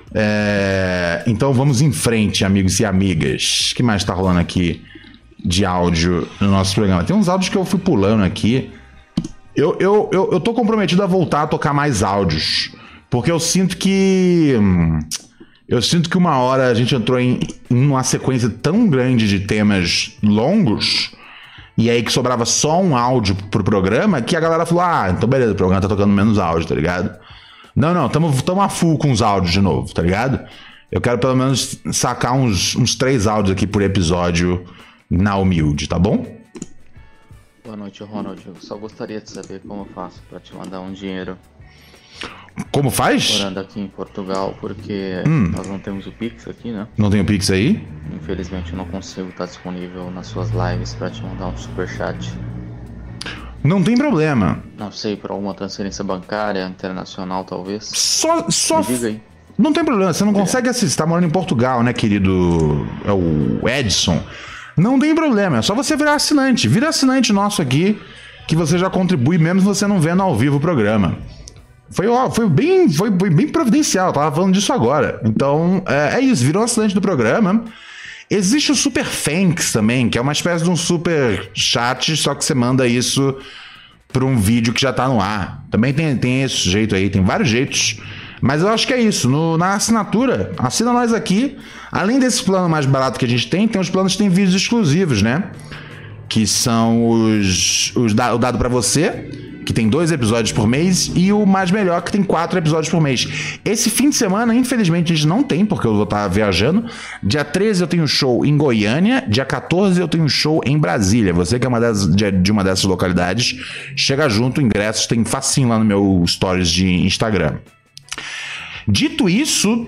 É, então vamos em frente, amigos e amigas. O que mais tá rolando aqui de áudio no nosso programa? Tem uns áudios que eu fui pulando aqui. Eu, eu, eu, eu tô comprometido a voltar a tocar mais áudios. Porque eu sinto que... Eu sinto que uma hora a gente entrou em, em uma sequência tão grande de temas longos, e aí que sobrava só um áudio pro programa, que a galera falou, ah, então beleza, o programa tá tocando menos áudio, tá ligado? Não, não, tamo, tamo a full com os áudios de novo, tá ligado? Eu quero pelo menos sacar uns, uns três áudios aqui por episódio na humilde, tá bom? Boa noite, Ronald. Eu só gostaria de saber como eu faço pra te mandar um dinheiro. Como faz? Morando aqui em Portugal, porque hum. nós não temos o Pix aqui, né? Não tem o Pix aí? Infelizmente eu não consigo estar disponível nas suas lives pra te mandar um superchat. Não tem problema. Não sei, por alguma transferência bancária, internacional talvez. Só... só... Me diga aí. Não tem problema, você não consegue assistir. Você tá morando em Portugal, né, querido? É o Edson. Não tem problema, é só você virar assinante. Vira assinante nosso aqui, que você já contribui mesmo você não vendo ao vivo o programa. Foi, ó, foi, bem, foi bem providencial, eu tava falando disso agora. Então, é, é isso, virou assinante do programa. Existe o Super Thanks também, que é uma espécie de um super chat, só que você manda isso para um vídeo que já tá no ar. Também tem, tem esse jeito aí, tem vários jeitos. Mas eu acho que é isso. No, na assinatura, assina nós aqui. Além desse plano mais barato que a gente tem, tem os planos que tem vídeos exclusivos, né? Que são os, os da, o dado para você, que tem dois episódios por mês, e o mais melhor, que tem quatro episódios por mês. Esse fim de semana, infelizmente, a gente não tem, porque eu vou estar viajando. Dia treze eu tenho show em Goiânia, dia quatorze eu tenho show em Brasília. Você que é uma das, de, de uma dessas localidades, chega junto, ingressos tem facinho lá no meu stories de Instagram. Dito isso,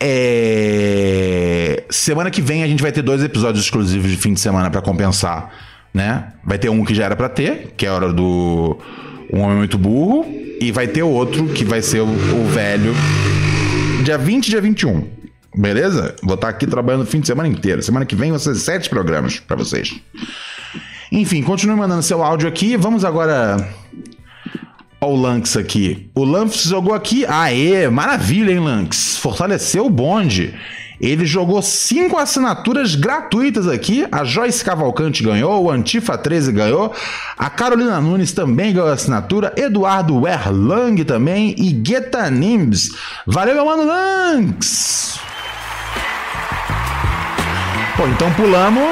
é... semana que vem a gente vai ter dois episódios exclusivos de fim de semana para compensar, né? Vai ter um que já era para ter, que é a hora do Um Homem Muito Burro, e vai ter outro que vai ser o, o velho, dia vinte e dia vinte e um, beleza? Vou estar aqui trabalhando o fim de semana inteiro. Semana que vem vão ser sete programas para vocês. Enfim, continue mandando seu áudio aqui. Vamos agora ao Lanx aqui. O Lanx jogou aqui. Aê, maravilha, hein, Lanx? Fortaleceu o bonde. Ele jogou cinco assinaturas gratuitas aqui. A Joyce Cavalcante ganhou, o Antifa treze ganhou, a Carolina Nunes também ganhou a assinatura, Eduardo Erlang também e Guetta Nimbs. Valeu, meu mano Lanx! Pô, então pulamos...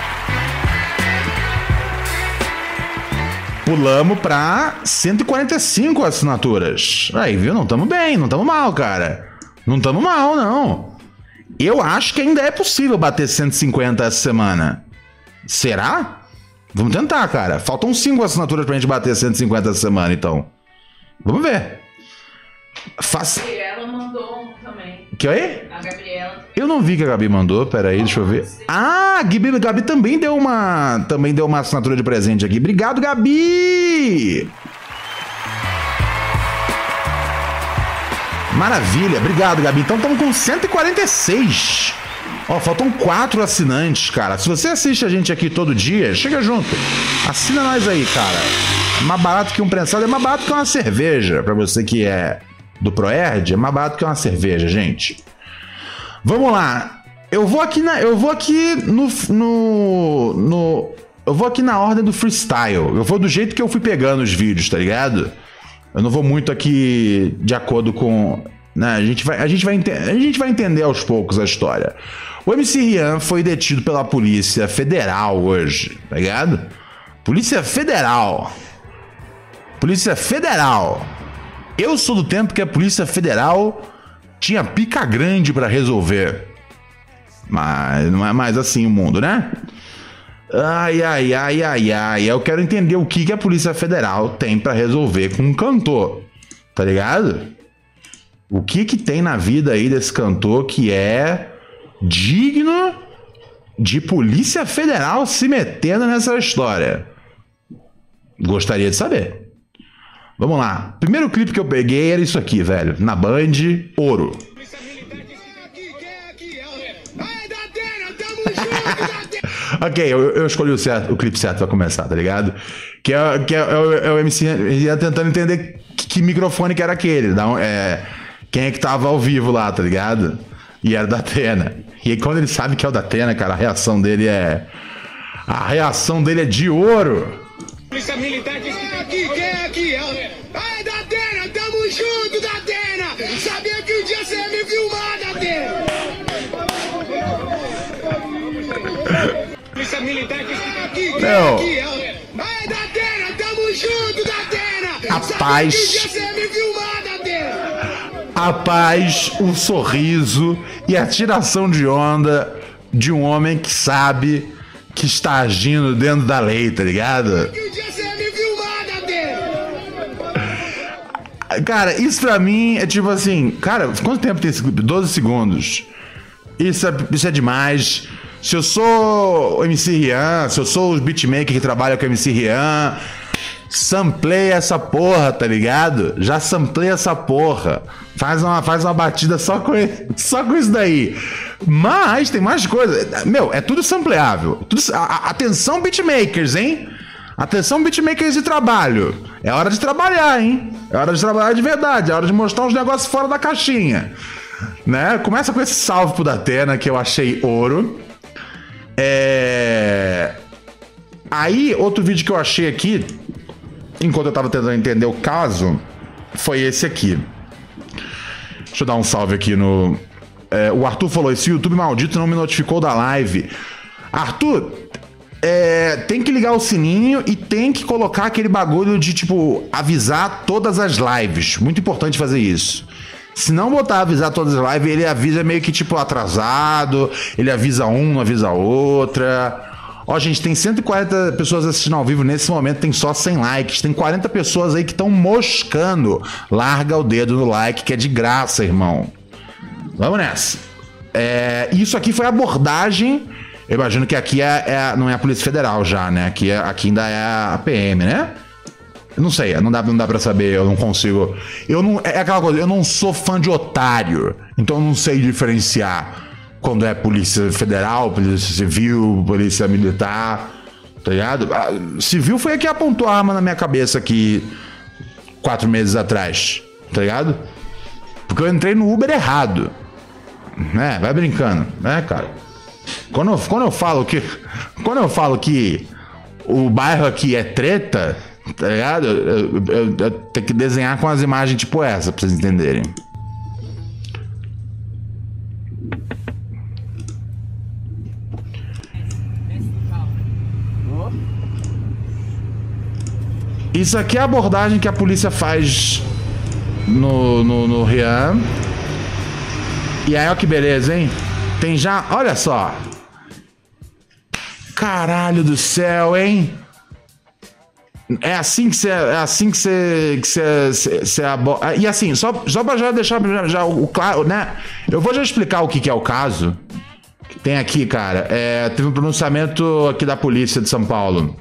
Pulamos pra cento e quarenta e cinco assinaturas. Aí, viu? Não tamo bem, não tamo mal, cara. Não tamo mal, não. Eu acho que ainda é possível bater cento e cinquenta essa semana. Será? Vamos tentar, cara. Faltam cinco assinaturas pra gente bater cento e cinquenta essa semana, então. Vamos ver. Faz... A Gabriela mandou um também. Que aí? A Gabriela. Eu não vi que a Gabi mandou, peraí, deixa eu ver. Ah, a Gabi, a Gabi também deu uma também deu uma assinatura de presente aqui. Obrigado, Gabi! Maravilha, obrigado, Gabi. Então estamos com cento e quarenta e seis. Ó, faltam quatro assinantes, cara. Se você assiste a gente aqui todo dia, chega junto. Assina nós aí, cara. Mais barato que um prensado é mais barato que uma cerveja. Pra você que é do Proerd, é mais barato que uma cerveja, gente. Vamos lá. Eu vou aqui na, eu vou aqui no, no, no, eu vou aqui na ordem do freestyle. Eu vou do jeito que eu fui pegando os vídeos, tá ligado? Eu não vou muito aqui de acordo com, né? A gente vai, a gente vai, a gente vai entender aos poucos a história. O M C Rian foi detido pela Polícia Federal hoje, tá ligado? Polícia Federal. Polícia Federal. Eu sou do tempo que a Polícia Federal tinha pica grande pra resolver. Mas não é mais assim o mundo, né? Ai, ai, ai, ai, ai. Eu quero entender o que, que a Polícia Federal tem pra resolver com um cantor. Tá ligado? O que que tem na vida aí desse cantor que é digno de Polícia Federal se metendo nessa história? Gostaria de saber. Vamos lá. Primeiro clipe que eu peguei era isso aqui, velho. Na Band, Ouro. Ok, eu, eu escolhi o, certo, o clipe certo pra começar, tá ligado? Que é, que é, é, o, é o M C ia tentando entender que, que microfone que era aquele. Da, é, quem é que tava ao vivo lá, tá ligado? E era da Atena. E aí quando ele sabe que é o da Atena, cara, a reação dele é... A reação dele é de ouro. Polícia Militar diz que tá aqui, quem é aqui? Ai, da Atena, tamo junto, da Atena! Sabia que um dia você ia me filmar, da Atena! Polícia Militar diz que tá aqui, quem é aqui? Ai, da Atena, tamo junto, da Atena! A paz... Sabia que um dia você ia me filmar, da Atena! A paz, o sorriso e a tiração de onda de um homem que sabe que está agindo dentro da lei, tá ligado? Cara, isso pra mim é tipo assim... Cara, quanto tempo tem esse clipe? doze segundos. Isso é, isso é demais. Se eu sou o M C Rian, se eu sou os beatmakers que trabalham com o M C Rian, samplei essa porra, tá ligado? Já samplei essa porra. Faz uma, faz uma batida só com, só com isso daí. Mas tem mais coisa. Meu, é tudo sampleável. Tudo, a, a, atenção, beatmakers, hein? Atenção, beatmakers de trabalho. É hora de trabalhar, hein? É hora de trabalhar de verdade. É hora de mostrar uns negócios fora da caixinha. Né? Começa com esse salve pro Datena, que eu achei ouro. É... Aí, outro vídeo que eu achei aqui... enquanto eu tava tentando entender o caso, foi esse aqui. Deixa eu dar um salve aqui no... É, o Arthur falou, esse YouTube maldito não me notificou da live. Arthur, é, tem que ligar o sininho e tem que colocar aquele bagulho de, tipo, avisar todas as lives. Muito importante fazer isso. Se não botar avisar todas as lives, ele avisa meio que, tipo, atrasado. Ele avisa um, não avisa outra. Ó, gente, tem cento e quarenta pessoas assistindo ao vivo nesse momento, tem só cem likes. Tem quarenta pessoas aí que estão moscando. Larga o dedo no like, que é de graça, irmão. Vamos nessa. É, isso aqui foi a abordagem. Eu imagino que aqui é, é, não é a Polícia Federal já, né? Aqui, é, aqui ainda é a P M, né? Não sei, não dá, não dá pra saber, eu não consigo. Eu não, é aquela coisa, eu não sou fã de otário, então eu não sei diferenciar quando é Polícia Federal, Polícia Civil, Polícia Militar, tá ligado? A civil foi a que apontou a arma na minha cabeça aqui quatro meses atrás, tá ligado? Porque eu entrei no Uber errado, né? Vai brincando, né, cara? Quando eu, quando eu falo que quando eu falo que o bairro aqui é treta, tá ligado? Eu, eu, eu, eu tenho que desenhar com as imagens tipo essa pra vocês entenderem. Isso aqui é a abordagem que a polícia faz no, no, no Rian. E aí, ó que beleza, hein? Tem já... Olha só. Caralho do céu, hein? É assim que você... É assim que você... Que você, você aborda... E assim, só, só pra já deixar já, já o claro, né? Eu vou já explicar o que, que é o caso. Tem aqui, cara. É, teve um pronunciamento aqui da polícia de São Paulo.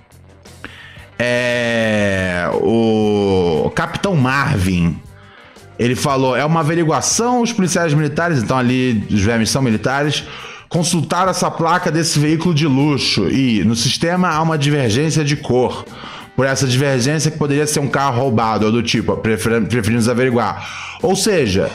É, o Capitão Marvin, ele falou, é uma averiguação, os policiais militares, então ali os vermes são militares, consultaram essa placa desse veículo de luxo e no sistema há uma divergência de cor. Por essa divergência que poderia ser um carro roubado ou do tipo, preferimos averiguar. Ou seja,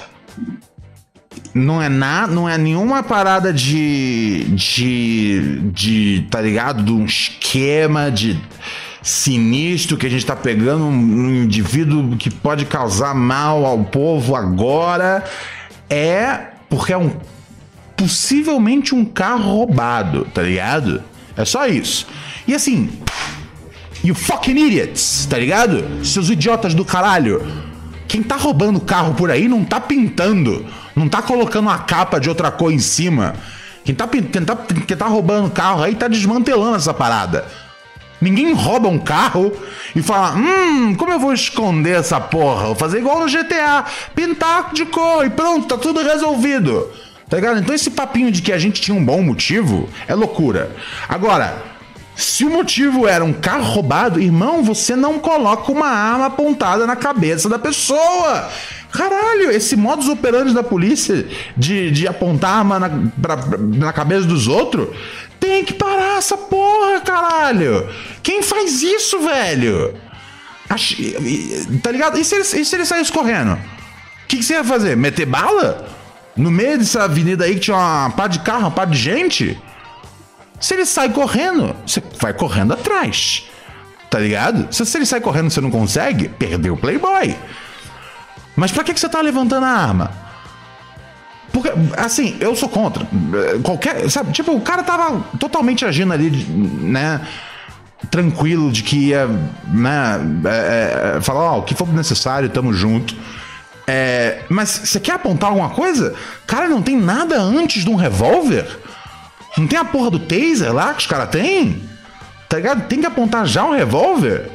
não é nada, não é nenhuma parada de, de, de, tá ligado? De um esquema de sinistro que a gente tá pegando um, um indivíduo que pode causar mal ao povo agora. É porque é um possivelmente um carro roubado, tá ligado? É só isso. E assim, you fucking idiots, tá ligado? Seus idiotas do caralho. Quem tá roubando carro por aí não tá pintando, não tá colocando uma capa de outra cor em cima. Quem tá, quem tá, quem tá roubando carro aí tá desmantelando essa parada. Ninguém rouba um carro e fala, hum, como eu vou esconder essa porra? Vou fazer igual no G T A, pintar de cor e pronto, tá tudo resolvido. Tá ligado? Então esse papinho de que a gente tinha um bom motivo é loucura. Agora, se o motivo era um carro roubado, irmão, você não coloca uma arma apontada na cabeça da pessoa. Caralho, esse modus operandi da polícia de, de apontar arma na, pra, na cabeça dos outros, tem que parar essa porra, caralho. Quem faz isso, velho? Ach... Tá ligado? E se ele, e se ele saísse correndo? O que, que você ia fazer? Meter bala? No meio dessa avenida aí que tinha uma pá de carro, uma pá de gente? Se ele sai correndo, você vai correndo atrás. Tá ligado? Se, se ele sai correndo e você não consegue, perdeu o Playboy. Mas pra que, que você tá levantando a arma? Porque, assim, eu sou contra. Qualquer. Sabe, tipo, o cara tava totalmente agindo ali, né? Tranquilo de que ia, né? É, é, falar, ó, oh, o que for necessário, tamo junto. É, mas você quer apontar alguma coisa? Cara, não tem nada antes de um revólver? Não tem a porra do taser lá que os caras têm? Tá ligado? Tem que apontar já um revólver?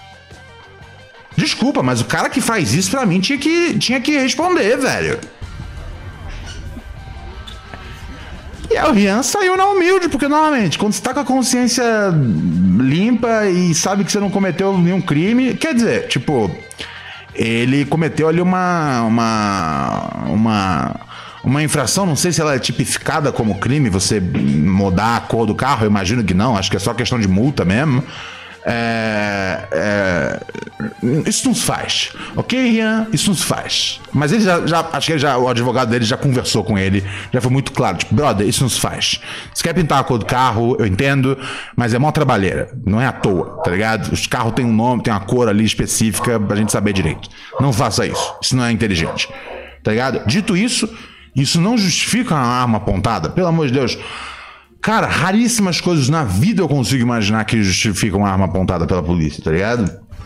Desculpa, mas o cara que faz isso pra mim tinha que, tinha que responder, velho. E aí o Rian saiu na humilde, porque normalmente, quando você tá com a consciência limpa e sabe que você não cometeu nenhum crime, quer dizer, tipo, ele cometeu ali uma uma uma uma infração, não sei se ela é tipificada como crime, você mudar a cor do carro, eu imagino que não, acho que é só questão de multa mesmo. É, é, isso não se faz, ok, Rian? Isso não se faz. Mas ele já, já acho que ele já, o advogado dele já conversou com ele, já foi muito claro, tipo, brother, isso não se faz. Se quer pintar a cor do carro, eu entendo, mas é mó trabalheira, não é à toa, tá ligado? Os carros têm um nome, tem uma cor ali específica pra gente saber direito. Não faça isso, isso não é inteligente, tá ligado? Dito isso, isso não justifica uma arma apontada, pelo amor de Deus. Cara, raríssimas coisas na vida eu consigo imaginar que justificam uma arma apontada pela polícia, tá ligado?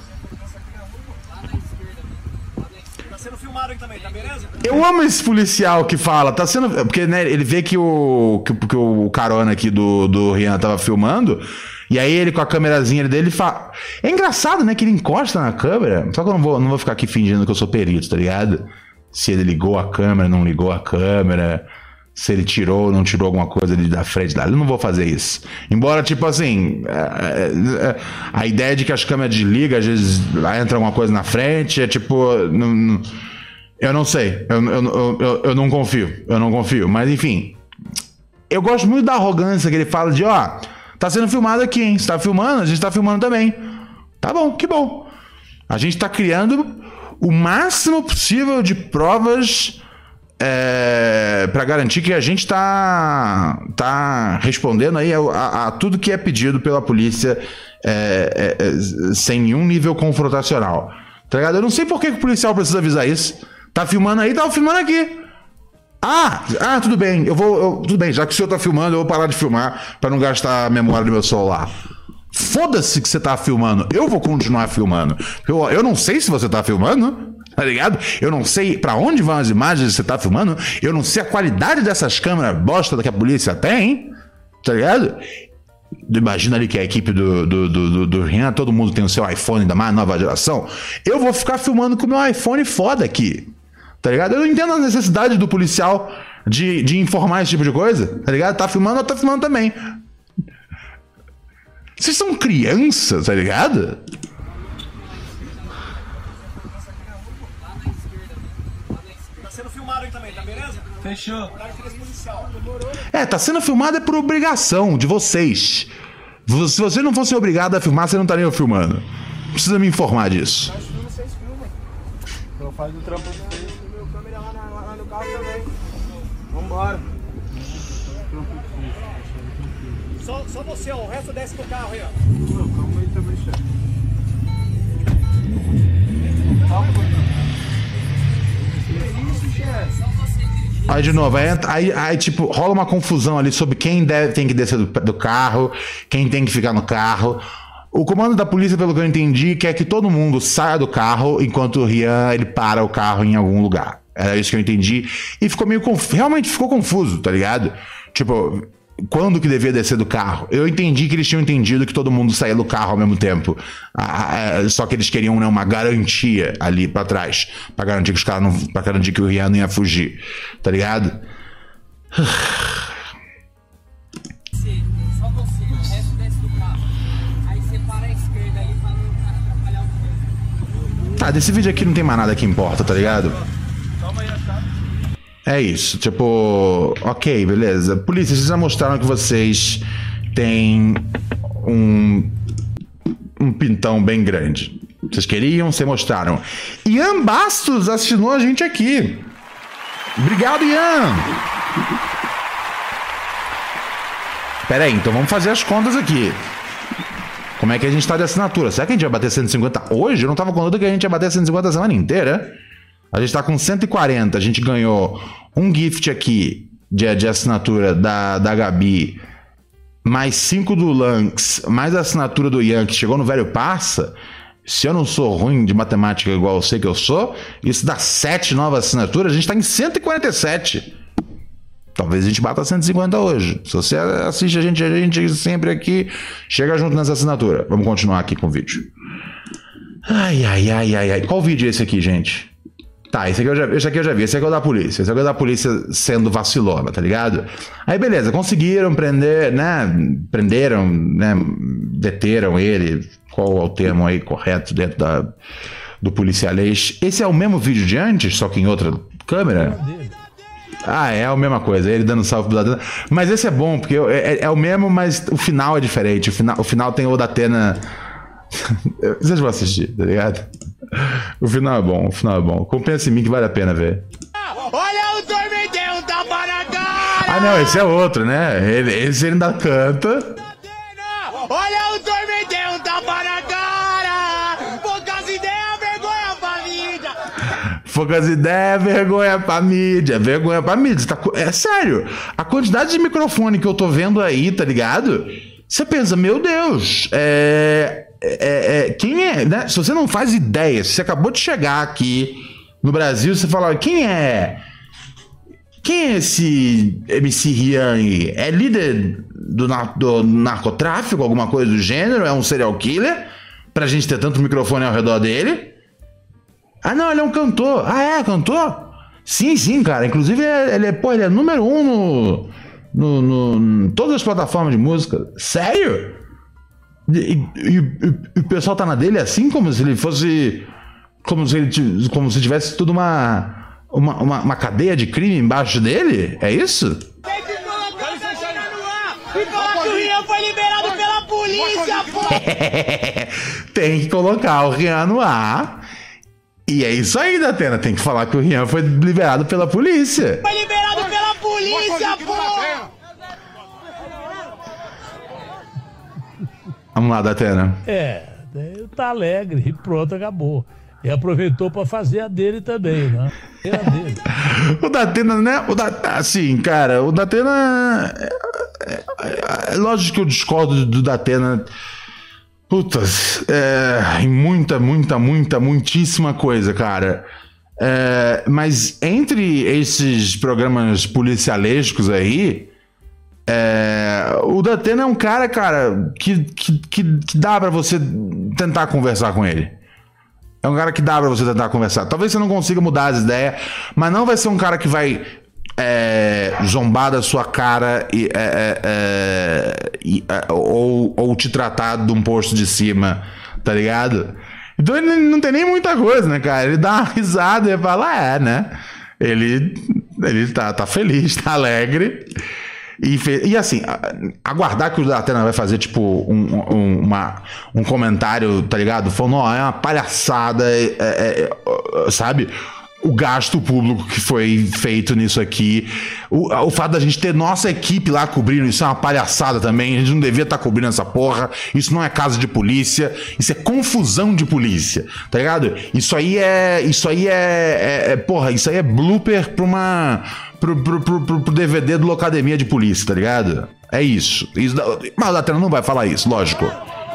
Tá sendo filmado aqui também, tá beleza? Eu amo esse policial que fala, tá sendo... Porque, né, ele vê que o, que, que o carona aqui do, do Rian tava filmando, e aí ele com a câmerazinha dele fala... É engraçado, né, que ele encosta na câmera, só que eu não vou, não vou ficar aqui fingindo que eu sou perito, tá ligado? Se ele ligou a câmera, não ligou a câmera... Se ele tirou ou não tirou alguma coisa ali da frente dela. Eu não vou fazer isso. Embora, tipo assim, a ideia de que as câmeras desligam, às vezes entra alguma coisa na frente, é tipo... Não, não, eu não sei. Eu, eu, eu, eu não confio. Eu não confio. Mas, enfim. Eu gosto muito da arrogância que ele fala de, ó, tá sendo filmado aqui, hein? Você tá filmando? A gente tá filmando também. Tá bom, que bom. A gente tá criando o máximo possível de provas... É, para garantir que a gente tá, tá respondendo aí a, a, a tudo que é pedido pela polícia é, é, é, sem nenhum nível confrontacional. Tá ligado? Eu não sei por que, que o policial precisa avisar isso. Tá filmando aí, tá filmando aqui. Ah, ah, tudo bem. Eu vou, eu, tudo bem. Já que o senhor tá filmando, eu vou parar de filmar para não gastar a memória do meu celular. Foda-se que você tá filmando. Eu vou continuar filmando. Eu, eu não sei se você tá filmando. Tá ligado? Eu não sei pra onde vão as imagens que você tá filmando. Eu não sei a qualidade dessas câmeras bosta que a polícia tem. Tá ligado? Imagina ali que a equipe do, do, do, do, do Rian, todo mundo tem o seu iPhone da mais nova geração. Eu vou ficar filmando com o meu iPhone foda aqui. Tá ligado? Eu não entendo a necessidade do policial de, de informar esse tipo de coisa. Tá ligado? Tá filmando, eu tô filmando também. Vocês são crianças, tá ligado? Fechou. É, tá sendo filmado é por obrigação de vocês. Se você não fosse obrigado a filmar, você não estaria filmando. Precisa me informar disso. Eu faço o trampo de vocês com meu câmera lá, na, lá no carro também. Vambora. Só, só você, ó. O resto desce do carro aí, ó. Não, calma aí também, chefe. Calma, que isso, chefe? Aí de novo, aí, aí, aí tipo, rola uma confusão ali sobre quem deve, tem que descer do, do carro, quem tem que ficar no carro. O comando da polícia, pelo que eu entendi, quer que todo mundo saia do carro enquanto o Rian, ele para o carro em algum lugar. Era isso que eu entendi. E ficou meio confuso, realmente ficou confuso, tá ligado? Tipo, quando que devia descer do carro? Eu entendi que eles tinham entendido que todo mundo saía do carro ao mesmo tempo. Ah, ah, só que eles queriam, né, uma garantia ali pra trás. Pra garantir que os caras não. Pra garantir que o Rian não ia fugir. Tá ligado? Só você, o resto desce do carro. Aí você para a esquerda ali pra não atrapalhar o tempo. Tá, desse vídeo aqui não tem mais nada que importa, tá ligado? É isso, tipo, ok, beleza. Polícia, vocês já mostraram que vocês têm um, um pintão bem grande. Vocês queriam, vocês mostraram. Ian Bastos assinou a gente aqui. Obrigado, Ian. Pera aí, então vamos fazer as contas aqui. Como é que a gente tá de assinatura? Será que a gente vai bater cento e cinquenta hoje? Eu não tava contando que a gente ia bater cento e cinquenta a semana inteira. A gente tá com cento e quarenta, a gente ganhou um gift aqui de, de assinatura da, da Gabi, mais cinco do Lanx, mais a assinatura do Ian, que chegou no Velho Parça. Se eu não sou ruim de matemática igual eu sei que eu sou, isso dá sete novas assinaturas, a gente tá em cento e quarenta e sete. Talvez a gente bata cento e cinquenta hoje. Se você assiste a gente, a gente sempre aqui, chega junto nessa assinatura. Vamos continuar aqui com o vídeo. Ai, ai, ai, ai, ai. Qual vídeo é esse aqui, gente? Tá, esse aqui, eu já, esse aqui eu já vi, esse aqui é o da polícia, esse aqui é o da polícia sendo vacilona, tá ligado? Aí beleza, conseguiram prender, né, prenderam, né, deteram ele, qual é o termo aí correto dentro da, do policialês. Esse é o mesmo vídeo de antes, só que em outra câmera? Ah, é a mesma coisa, ele dando salve pro Datena. Mas esse é bom, porque é, é, é o mesmo, mas o final é diferente, o final, o final tem o Datena Vocês vão assistir, tá ligado? O final é bom, o final é bom. Compensa em mim que vale a pena ver. Olha o Dormideu, tapa na cara! Ah, não, esse é outro, né? Ele, esse ele ainda canta. Olha o Dormideu, tapa na cara! Poucas ideias, vergonha pra mídia! Poucas ideias, vergonha pra mídia. Vergonha pra mídia. Tá, é sério. A quantidade de microfone que eu tô vendo aí, tá ligado? Você pensa, meu Deus, é, é, é, quem é, né? Se você não faz ideia, se você acabou de chegar aqui no Brasil, você fala, quem é? Quem é esse M C Rian aí? É líder do, do narcotráfico, alguma coisa do gênero? É um serial killer? Pra gente ter tanto microfone ao redor dele? Ah, não, ele é um cantor. Ah, é? Cantor? Sim, sim, cara. Inclusive, ele é, pô, ele é número um no... No, no, em todas as plataformas de música. Sério? E, e, e, e o pessoal tá na dele assim, como se ele fosse. Como se ele como se tivesse tudo uma, uma, uma, uma cadeia de crime embaixo dele? É isso? Tem que colocar o Datena no ar e falar que o Rian foi liberado pela polícia, pô! Tem que colocar o Rian no ar. E é isso aí, Datena. Tem que falar que o Rian foi liberado pela polícia. Foi liberado pela polícia, pô! Vamos lá, Datena. É, tá alegre e pronto, acabou. E aproveitou pra fazer a dele também, né? A dele. O Datena, né? O da... Assim, cara, o Datena... É, é, é lógico que eu discordo do Datena... Putas, é, em muita, muita, muita, muitíssima coisa, cara. É, mas entre esses programas policialescos aí, é, o Datena é um cara, cara, que, que, que, que dá pra você tentar conversar com ele. É um cara que dá pra você tentar conversar. Talvez você não consiga mudar as ideias, mas não vai ser um cara que vai... É, zombar da sua cara e, é, é, e, é, ou, ou te tratar de um posto de cima, tá ligado? Então ele não tem nem muita coisa, né, cara? Ele dá uma risada e fala, é, né? Ele, ele tá, tá feliz, tá alegre. E, fe... e assim, aguardar que o Datena vai fazer, tipo, um, um, uma, um comentário, tá ligado? Falando, ó, é uma palhaçada, é, é, é, sabe? O gasto público que foi feito nisso aqui, o, o fato da gente ter nossa equipe lá cobrindo, isso é uma palhaçada também, a gente não devia estar tá cobrindo essa porra, isso não é caso de polícia, isso é confusão de polícia, tá ligado? Isso aí é, isso aí é, é, é porra, isso aí é blooper pra uma, pro, pro, pro, pro, pro D V D do Locademia de Polícia, tá ligado? É isso, isso mas o Datena não vai falar isso, lógico.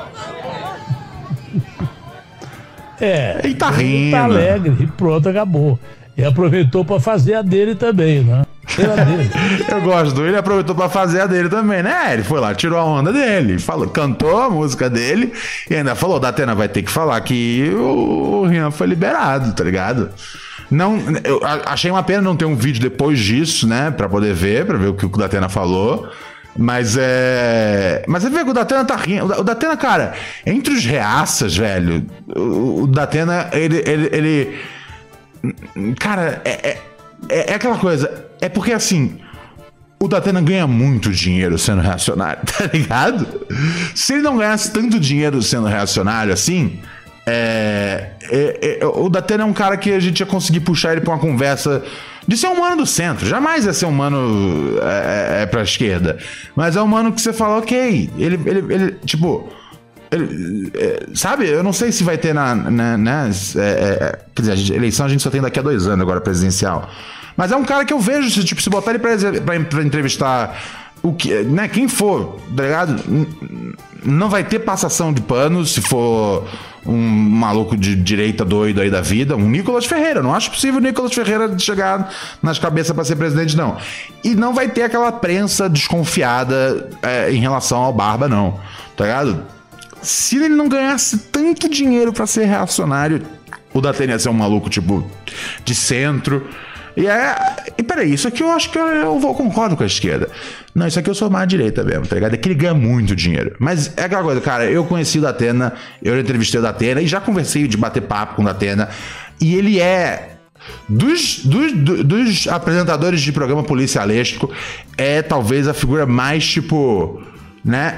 É, ele tá rindo. Tá alegre e pronto, acabou. E aproveitou pra fazer a dele também, né? A dele. Eu gosto do ele, aproveitou pra fazer a dele também, né? Ele foi lá, tirou a onda dele, falou, cantou a música dele e ainda falou, Datena vai ter que falar que o Rian foi liberado, tá ligado? Não, eu achei uma pena não ter um vídeo depois disso, né? Pra poder ver, pra ver o que o Datena falou. Mas é. Mas você vê que o Datena tá rindo. O Datena, cara, entre os reaças, velho, o, o Datena, ele. ele, ele cara, é, é, é aquela coisa. É porque assim. O Datena ganha muito dinheiro sendo reacionário, tá ligado? Se ele não ganhasse tanto dinheiro sendo reacionário assim. É, é, é, o Datena é um cara que a gente ia conseguir puxar ele pra uma conversa de ser um mano do centro. Jamais é ser um mano é, é, pra esquerda. Mas é um mano que você fala, ok. Ele, ele, ele tipo... Ele, é, sabe? Eu não sei se vai ter na... na, na é, é, quer dizer, a gente, eleição a gente só tem daqui a dois anos agora, presidencial. Mas é um cara que eu vejo, se, tipo, se botar ele pra, pra, pra entrevistar... O que, né, quem for, tá ligado? Não vai ter passação de pano se for um maluco de direita doido aí da vida, um Nicolas Ferreira. Não acho possível o Nicolas Ferreira chegar nas cabeças pra ser presidente, não. E não vai ter aquela prensa desconfiada é, em relação ao Barba, não. Tá ligado? Se ele não ganhasse tanto dinheiro pra ser reacionário, o Datena ia ser um maluco, tipo, de centro. E é. E peraí, isso aqui eu acho que eu, eu vou concordo com a esquerda. Não, isso aqui eu sou mais à direita mesmo, tá ligado? É que ele ganha muito dinheiro. Mas é aquela coisa, cara, eu conheci o Datena, eu entrevistei o Datena e já conversei de bater papo com o Datena. E ele é. Dos, dos, dos apresentadores de programa policialesco, é talvez a figura mais, tipo, né?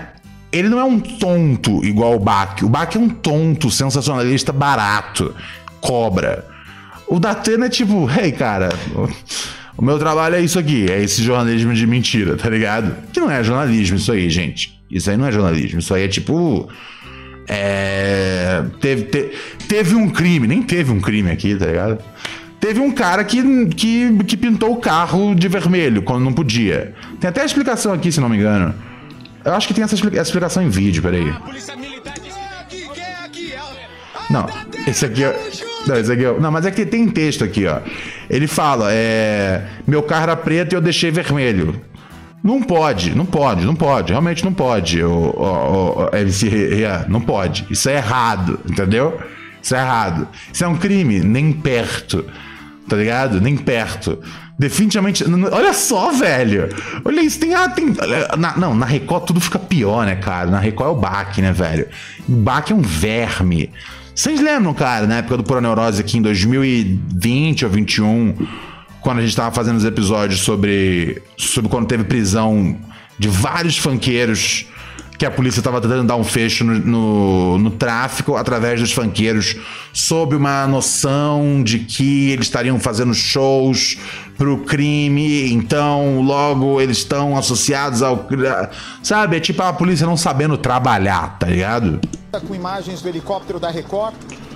ele não é um tonto igual o Bach. O Bach é um tonto, sensacionalista barato, cobra. O Datena é tipo, hey, cara, o meu trabalho é isso aqui, é esse jornalismo de mentira, tá ligado? Que não é jornalismo isso aí, gente. Isso aí não é jornalismo, isso aí é tipo... É... Teve, te, teve um crime, nem teve um crime aqui, tá ligado? Teve um cara que, que, que pintou o carro de vermelho quando não podia. Tem até a explicação aqui, se não me engano. Eu acho que tem essa, essa explicação em vídeo, peraí. Não, esse aqui é... Não, esse aqui é... Não, mas é que tem texto aqui, ó. Ele fala, é... Meu carro era preto e eu deixei vermelho. Não pode, não pode, não pode. Realmente não pode, o, o, o M C Rian. Não pode. Isso é errado, entendeu? Isso é errado. Isso é um crime, nem perto. Tá ligado? Nem perto. Definitivamente... Olha só, velho. Olha isso. Tem... Ah, tem na, não, na Record tudo fica pior, né, cara? Na Record é o Bach, né, velho? O Bach é um verme. Vocês lembram, cara, na época do Pura Neurose aqui em dois mil e vinte ou vinte e um, quando a gente tava fazendo os episódios sobre... Sobre quando teve prisão de vários funkeiros... que a polícia estava tentando dar um fecho no, no, no tráfico através dos funkeiros, sob uma noção de que eles estariam fazendo shows pro crime, então logo eles estão associados ao... Sabe, é tipo a polícia não sabendo trabalhar, tá ligado? Com imagens do helicóptero da Record,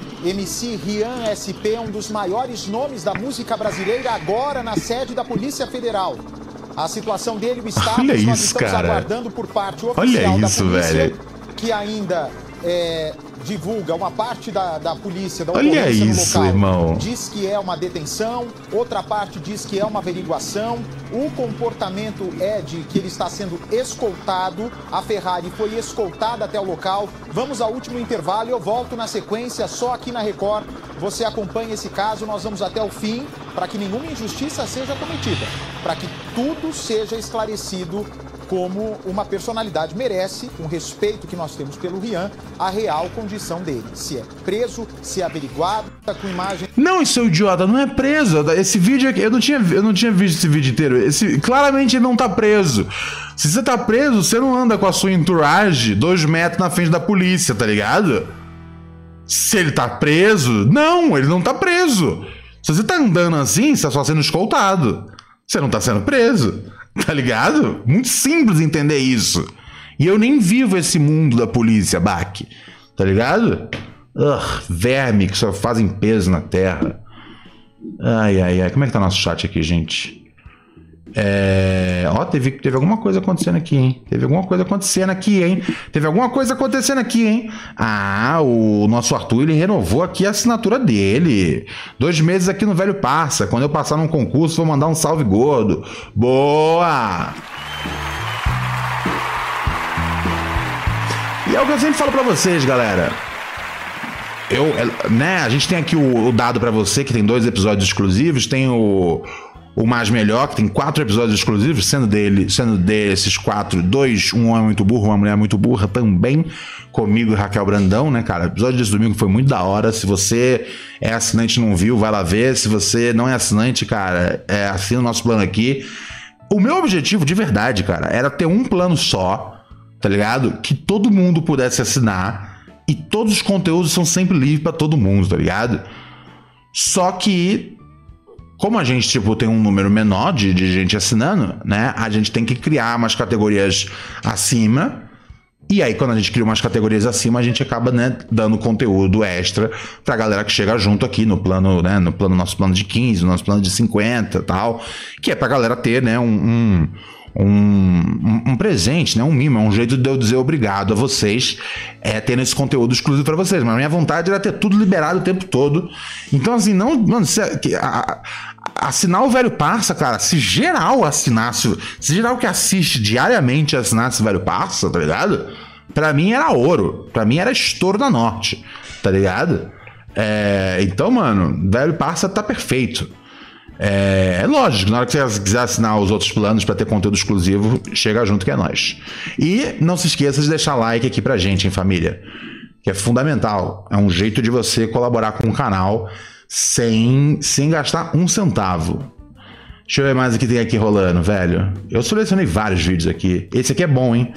M C Rian S P é um dos maiores nomes da música brasileira agora na sede da Polícia Federal. A situação dele, o status, Olha nós isso, estamos cara. aguardando por parte oficial Olha isso, da polícia, velho. que ainda é, divulga uma parte da, da polícia, da Olha ocorrência isso, no local. irmão. Diz que é uma detenção, outra parte diz que é uma averiguação. O comportamento é de que ele está sendo escoltado. A Ferrari foi escoltada até o local. Vamos ao último intervalo e eu volto na sequência, só aqui na Record. Você acompanha esse caso, nós vamos até o fim, para que nenhuma injustiça seja cometida, para que tudo seja esclarecido como uma personalidade merece, com o respeito que nós temos pelo Rian, a real condição dele. Se é preso, se é averiguado, com imagem... Não, seu idiota, não é preso. Esse vídeo aqui, eu não tinha, eu não tinha visto esse vídeo inteiro. Esse, claramente ele não tá preso. Se você tá preso, você não anda com a sua entourage dois metros na frente da polícia, tá ligado? Se ele tá preso, não, ele não tá preso. Se você tá andando assim, você tá só sendo escoltado. Você não tá sendo preso, tá ligado? Muito simples entender isso. E eu nem vivo esse mundo da polícia, Bach, tá ligado? Ugh, verme que só fazem peso na terra. Ai, ai, ai. Como é que tá nosso chat aqui, gente? É... Ó, teve, teve alguma coisa acontecendo aqui, hein? Teve alguma coisa acontecendo aqui, hein? Teve alguma coisa acontecendo aqui, hein? Ah, o nosso Arthur, ele renovou aqui a assinatura dele. Dois meses aqui no Velho Parça. Quando eu passar num concurso, vou mandar um salve gordo. Boa! E é o que eu sempre falo pra vocês, galera. Eu, né, a gente tem aqui o, o dado pra você, que tem dois episódios exclusivos. Tem o... O Mais Melhor, que tem quatro episódios exclusivos, sendo dele, sendo desses quatro, dois, um homem muito burro, uma mulher muito burra, também comigo e Raquel Brandão, né, cara? O episódio desse domingo foi muito da hora. Se você é assinante e não viu, vai lá ver. Se você não é assinante, cara, é, assina o nosso plano aqui. O meu objetivo, de verdade, cara, era ter um plano só, tá ligado? Que todo mundo pudesse assinar e todos os conteúdos são sempre livres pra todo mundo, tá ligado? Só que... Como a gente, tipo, tem um número menor de, de gente assinando, né? A gente tem que criar umas categorias acima. E aí, quando a gente cria umas categorias acima, a gente acaba, né, dando conteúdo extra pra galera que chega junto aqui no plano, né? No plano, nosso plano de quinze, no nosso plano de cinquenta e tal. Que é pra galera ter, né, um... um Um, um, um presente, né? Um mimo, é um jeito de eu dizer obrigado a vocês, é, tendo esse conteúdo exclusivo para vocês. Mas a minha vontade era ter tudo liberado o tempo todo. Então, assim, não, mano, se, a, a, assinar o Velho Parça, cara, se geral assinasse, se geral que assiste diariamente assinasse o Velho Parça, tá ligado? Pra mim era ouro, pra mim era estouro da Norte, tá ligado? É, então, mano, Velho Parça tá perfeito. É, é lógico, na hora que você quiser assinar os outros planos para ter conteúdo exclusivo, chega junto que é nóis. E não se esqueça de deixar like aqui pra gente, hein, família, que é fundamental. É um jeito de você colaborar com o canal sem, sem gastar um centavo. Deixa eu ver mais o que tem aqui rolando, velho. Eu selecionei vários vídeos aqui. Esse aqui é bom, hein?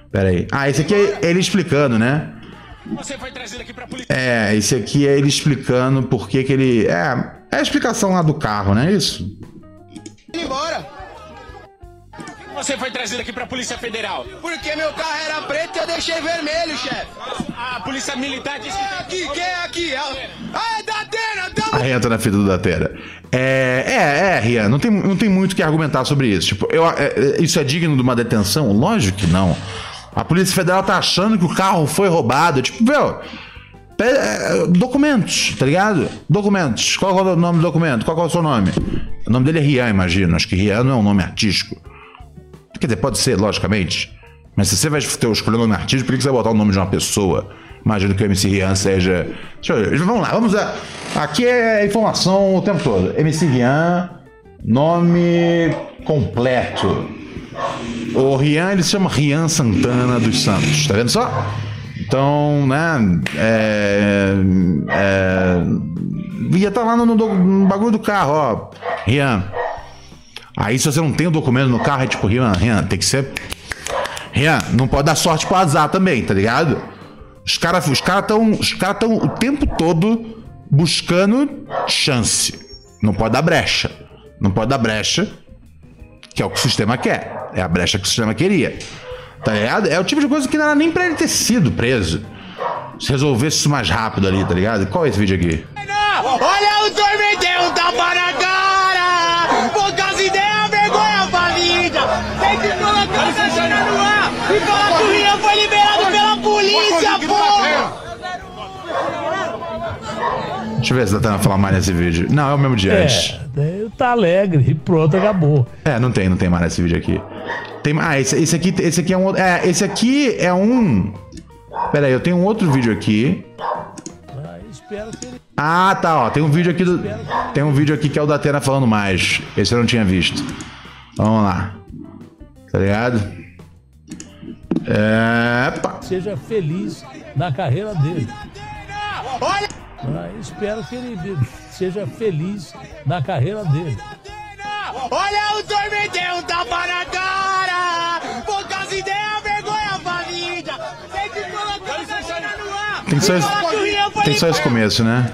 Pera aí. Ah, esse aqui é ele explicando, né? Você foi trazido aqui pra polícia. É, esse aqui é ele explicando por que que ele... É, é a explicação lá do carro, não é isso? Embora. Você foi trazido aqui pra Polícia Federal. Porque meu carro era preto e eu deixei vermelho, chefe. A Polícia Militar disse que... Quem é aqui? Quem é aqui? Ah, é da Atena! Tamo... Aí entra na fita do Datena. É, é, é, Rian, não tem, não tem muito o que argumentar sobre isso. Tipo, eu, é, isso é digno de uma detenção? Lógico que não. A Polícia Federal tá achando que o carro foi roubado. Tipo, meu... Documentos, tá ligado? Documentos. Qual é o nome do documento? Qual é o seu nome? O nome dele é Rian, imagino. Acho que Rian não é um nome artístico. Quer dizer, pode ser, logicamente. Mas se você vai escolher o nome artístico, por que você vai botar o nome de uma pessoa? Imagino que o M C Rian seja... Deixa eu ver. Vamos lá, vamos lá. Aqui é informação o tempo todo. M C Rian, nome completo. O Rian, ele se chama Rian Santana dos Santos. Tá vendo só? Então, né, é, é, ia estar lá no, no, no bagulho do carro, ó, Rian. Aí se você não tem o documento no carro, é tipo, Rian, Rian, tem que ser... Rian, não pode dar sorte pro azar também, tá ligado? Os caras os cara estão os cara tão o tempo todo buscando chance. Não pode dar brecha. Não pode dar brecha, que é o que o sistema quer. É a brecha que o sistema queria. Tá ligado? É o tipo de coisa que não era nem pra ele ter sido preso. Se resolvesse isso mais rápido ali, tá ligado? Qual é esse vídeo aqui? Olha o tormenteiro, um tapa na cara! Poucas ideias, vergonha, família! Tem que colocar essa cena no ar e falar que o Rian foi liberado pela polícia, porra! Deixa eu ver se dá pra falar mais nesse vídeo. Não, é o mesmo de antes. É, tá alegre e pronto, acabou. É, não tem, não tem mais nesse vídeo aqui. Tem, ah, esse, esse aqui, esse aqui é um outro. É, esse aqui é um. Pera aí, eu tenho um outro vídeo aqui. Ah, espero que ele... Ah, tá, ó. Tem um vídeo aqui do. Tem um vídeo aqui que é o da Atena falando mais. Esse eu não tinha visto. Vamos lá. Tá ligado? É. Pá. Seja feliz na carreira dele. Ah, espero que ele seja feliz na carreira dele. Olha o tormenteiro, um tapa na cara! Poucas ideias, vergonha, família! Tem que colocar essa cena no ar! Tem só esse, tem só esse começo, né?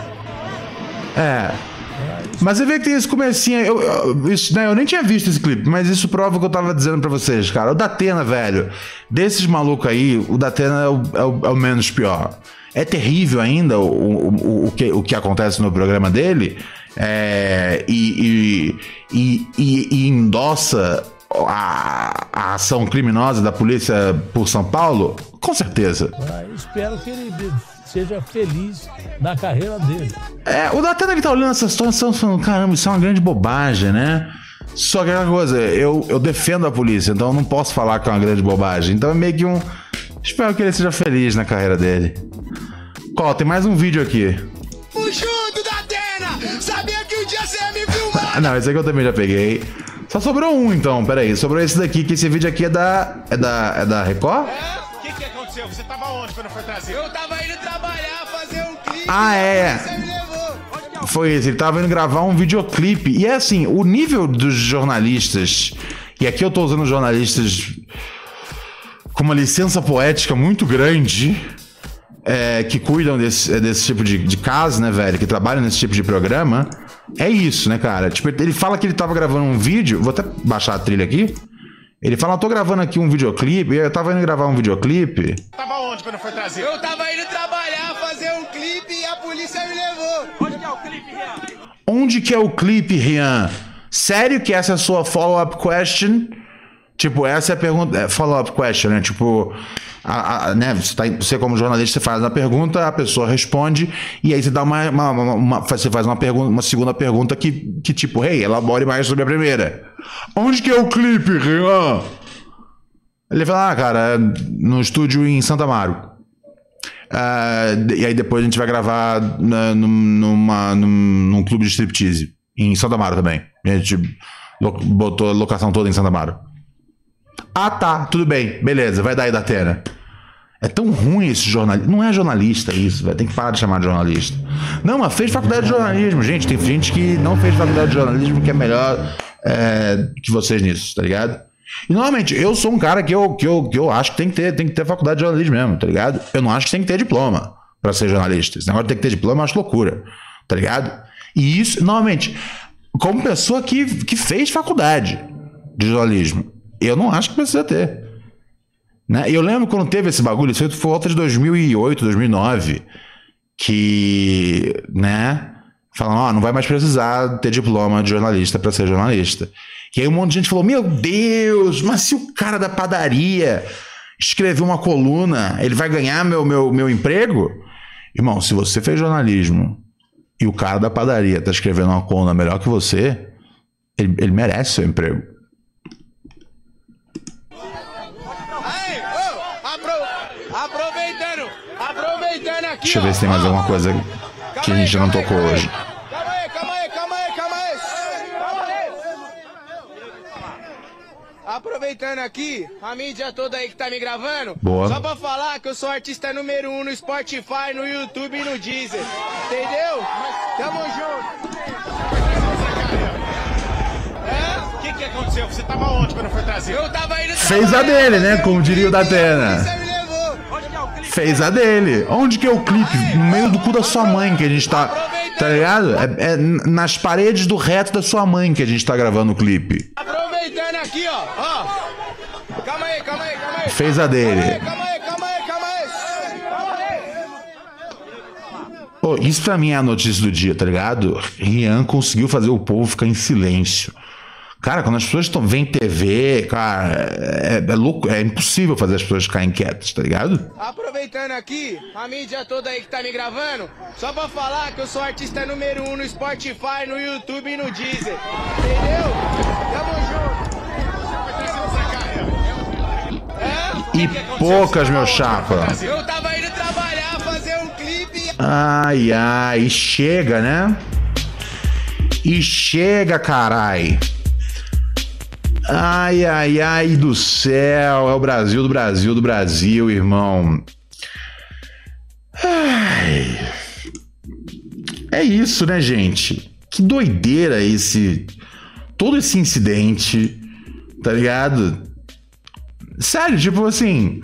É. Mas você vê que tem esse comecinho. Eu, eu, isso, né, eu nem tinha visto esse clipe, mas isso prova o que eu tava dizendo pra vocês, cara. O Datena, velho. Desses malucos aí, o Datena é o, é o, é o menos pior. É terrível ainda o, o, o, que, o que acontece no programa dele. É, e, e, e, e, e endossa a, a ação criminosa da polícia por São Paulo? Com certeza. Ah, espero que ele seja feliz na carreira dele. É, o Datena que tá olhando essa situação falando, caramba, isso é uma grande bobagem, né? Só que é uma coisa, eu, eu defendo a polícia, então eu não posso falar que é uma grande bobagem. Então é meio que um... Espero que ele seja feliz na carreira dele. Qual? Tem mais um vídeo aqui. O junto da Atena! Sabia que um dia você ia me filmar! Ah, não, esse aqui eu também já peguei. Só sobrou um então, peraí. Sobrou esse daqui, que esse vídeo aqui é da... É da, é da Record? É? O que que aconteceu? Você tava onde quando foi trazido? Eu tava indo trabalhar, fazer um clipe. Ah, é. Você me levou. Foi isso, ele tava indo gravar um videoclipe. E é assim, o nível dos jornalistas... E aqui eu tô usando jornalistas com uma licença poética muito grande... É, que cuidam desse, desse tipo de, de caso, né, velho? Que trabalham nesse tipo de programa. É isso, né, cara? Tipo, ele fala que ele tava gravando um vídeo. Vou até baixar a trilha aqui. Ele fala, eu tô gravando aqui um videoclipe. Eu tava indo gravar um videoclipe. Tava onde quando foi trazido? Eu tava indo trabalhar, fazer um clipe e a polícia me levou. Onde que é o clipe, Rian? Onde que é o clipe, Rian? Sério que essa é a sua follow-up question? Tipo, essa é a pergunta... É follow-up question, né? Tipo... A, a, né, você, tá, você como jornalista, você faz a pergunta, a pessoa responde, e aí você dá uma, uma, uma, uma você faz uma, pergunta, uma segunda pergunta que, que tipo, hey, elabore mais sobre a primeira. Onde que é o clipe, Rian? Ele fala, ah, cara, no estúdio em Santa Amaro. Uh, e aí depois a gente vai gravar na, numa, num, num clube de striptease em Santa Amaro também. A gente botou a locação toda em Santa Amaro. Ah, tá, tudo bem, beleza, vai dar aí da Atena. É tão ruim esse jornalista. Não é jornalista isso, velho. Tem que parar de chamar de jornalista. Não, mas fez faculdade de jornalismo, gente. Tem gente que não fez faculdade de jornalismo que é melhor é, que vocês nisso, tá ligado? E normalmente, eu sou um cara que eu, que eu, que eu acho que tem que, ter, tem que ter faculdade de jornalismo mesmo, tá ligado? Eu não acho que tem que ter diploma pra ser jornalista. Esse negócio de ter que ter diploma eu acho loucura, tá ligado? E isso, normalmente, como pessoa que, que fez faculdade de jornalismo, eu não acho que precisa ter. Né? Eu lembro quando teve esse bagulho, isso foi por volta de dois mil e oito, dois mil e nove, que, né, falam, ó, oh, não vai mais precisar ter diploma de jornalista pra ser jornalista. E aí um monte de gente falou, meu Deus, mas se o cara da padaria escrever uma coluna, ele vai ganhar meu, meu, meu emprego? Irmão, se você fez jornalismo e o cara da padaria tá escrevendo uma coluna melhor que você, ele, ele merece seu emprego. Aí, oh, apro aproveitando, aproveitando aqui, deixa eu ver se tem mais alguma coisa que a gente não tocou hoje. Calma aí, calma aí, calma aí, calma aí. Calma aí. Aproveitando aqui, a mídia toda aí que tá me gravando, boa. Só pra falar que eu sou artista número um no Spotify, no YouTube e no Deezer, entendeu? Tamo junto. É? O que que aconteceu? Você tava onde quando foi trazido? Eu tava indo Fez a dele, né? Como diria o Datena. Fez a dele. Onde que é o clipe? No meio do cu da sua mãe que a gente tá... Tá ligado? É, é nas paredes do reto da sua mãe que a gente tá gravando o clipe. Aproveitando aqui, ó. Ó. Calma aí, calma aí, calma aí. Fez a dele. Calma aí, calma aí, calma aí. Calma aí. Pô, isso pra mim é a notícia do dia, tá ligado? Rian conseguiu fazer o povo ficar em silêncio. Cara, quando as pessoas estão vendo T V, cara, é, é louco, é impossível fazer as pessoas ficarem quietas, tá ligado? Aproveitando aqui, a mídia toda aí que tá me gravando, só pra falar que eu sou artista número um no Spotify, no YouTube e no Deezer, entendeu? Tamo junto. É? E poucas, meu chapa. Eu tava indo trabalhar, fazer um clipe. Ai, ai, e chega, né? E chega, carai. Ai, ai, ai do céu, é o Brasil do Brasil do Brasil, irmão. Ai. É isso, né, gente? Que doideira esse... Todo esse incidente, tá ligado? Sério, tipo assim...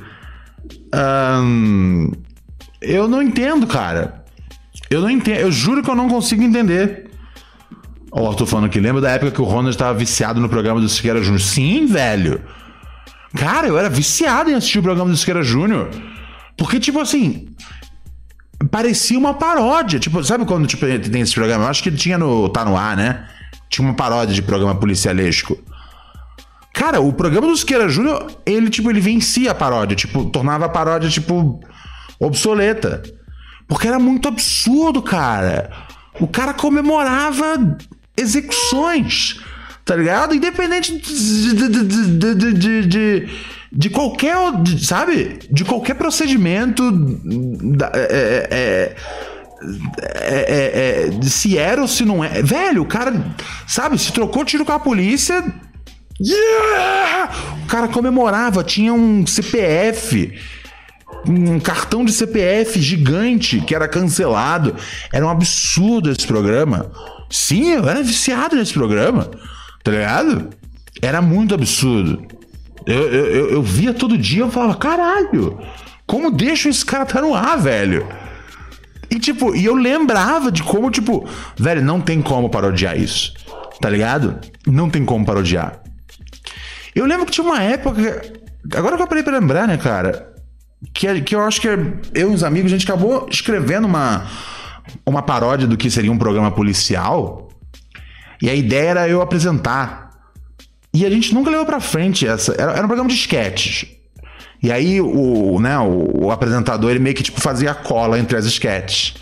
Hum, eu não entendo, cara. Eu não entendo, eu juro que eu não consigo entender. Ó, oh, tô falando que lembra da época que o Ronald tava viciado no programa do Siqueira Júnior. Sim, velho. Cara, eu era viciado em assistir o programa do Siqueira Júnior. Porque, tipo assim, parecia uma paródia. Tipo, sabe quando tipo, tem esse programa? Eu acho que ele tinha no... Tá no ar, né? Tinha uma paródia de programa policialesco. Cara, o programa do Siqueira Júnior, ele, tipo, ele vencia a paródia. Tipo, tornava a paródia, tipo, obsoleta. Porque era muito absurdo, cara. O cara comemorava execuções, tá ligado? Independente de, de, de, de, de, de, de qualquer, de, sabe? De qualquer procedimento, é, é, é, é, é, se era ou se não é. Velho, o cara, sabe? Se trocou tiro com a polícia, yeah! O cara comemorava, tinha um C P F, um cartão de C P F gigante que era cancelado. Era um absurdo esse programa. Sim, eu era viciado nesse programa, tá ligado? Era muito absurdo. Eu, eu, eu, eu via todo dia, eu falava, caralho, como deixa esse cara tá no ar, velho? E tipo, e eu lembrava de como, tipo, velho, não tem como parodiar isso, tá ligado? Não tem como parodiar. Eu lembro que tinha uma época, agora que eu parei pra lembrar, né, cara, Que, que eu acho que eu e uns amigos, a gente acabou escrevendo uma, uma paródia do que seria um programa policial. E a ideia era eu apresentar. E a gente nunca levou pra frente essa. Era, era um programa de sketches. E aí o, né, o, o apresentador, ele meio que tipo, fazia a cola entre as sketches.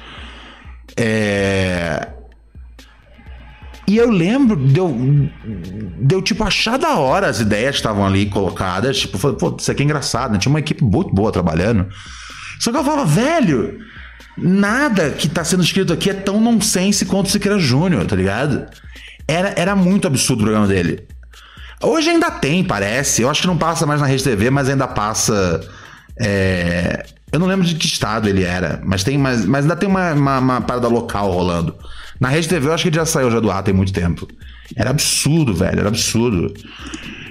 É... E eu lembro de eu, de eu, tipo, achar da hora as ideias que estavam ali colocadas. Tipo, falei, pô, isso aqui é engraçado, né? Tinha uma equipe muito boa trabalhando. Só que eu falava, velho, nada que tá sendo escrito aqui é tão nonsense quanto o Siqueira Júnior, tá ligado? Era, era muito absurdo o programa dele. Hoje ainda tem, parece. Eu acho que não passa mais na Rede T V, mas ainda passa... É... Eu não lembro de que estado ele era, mas, tem, mas, mas ainda tem uma, uma, uma parada local rolando. Na Rede T V eu acho que ele já saiu já do ar tem muito tempo. Era absurdo, velho, era absurdo.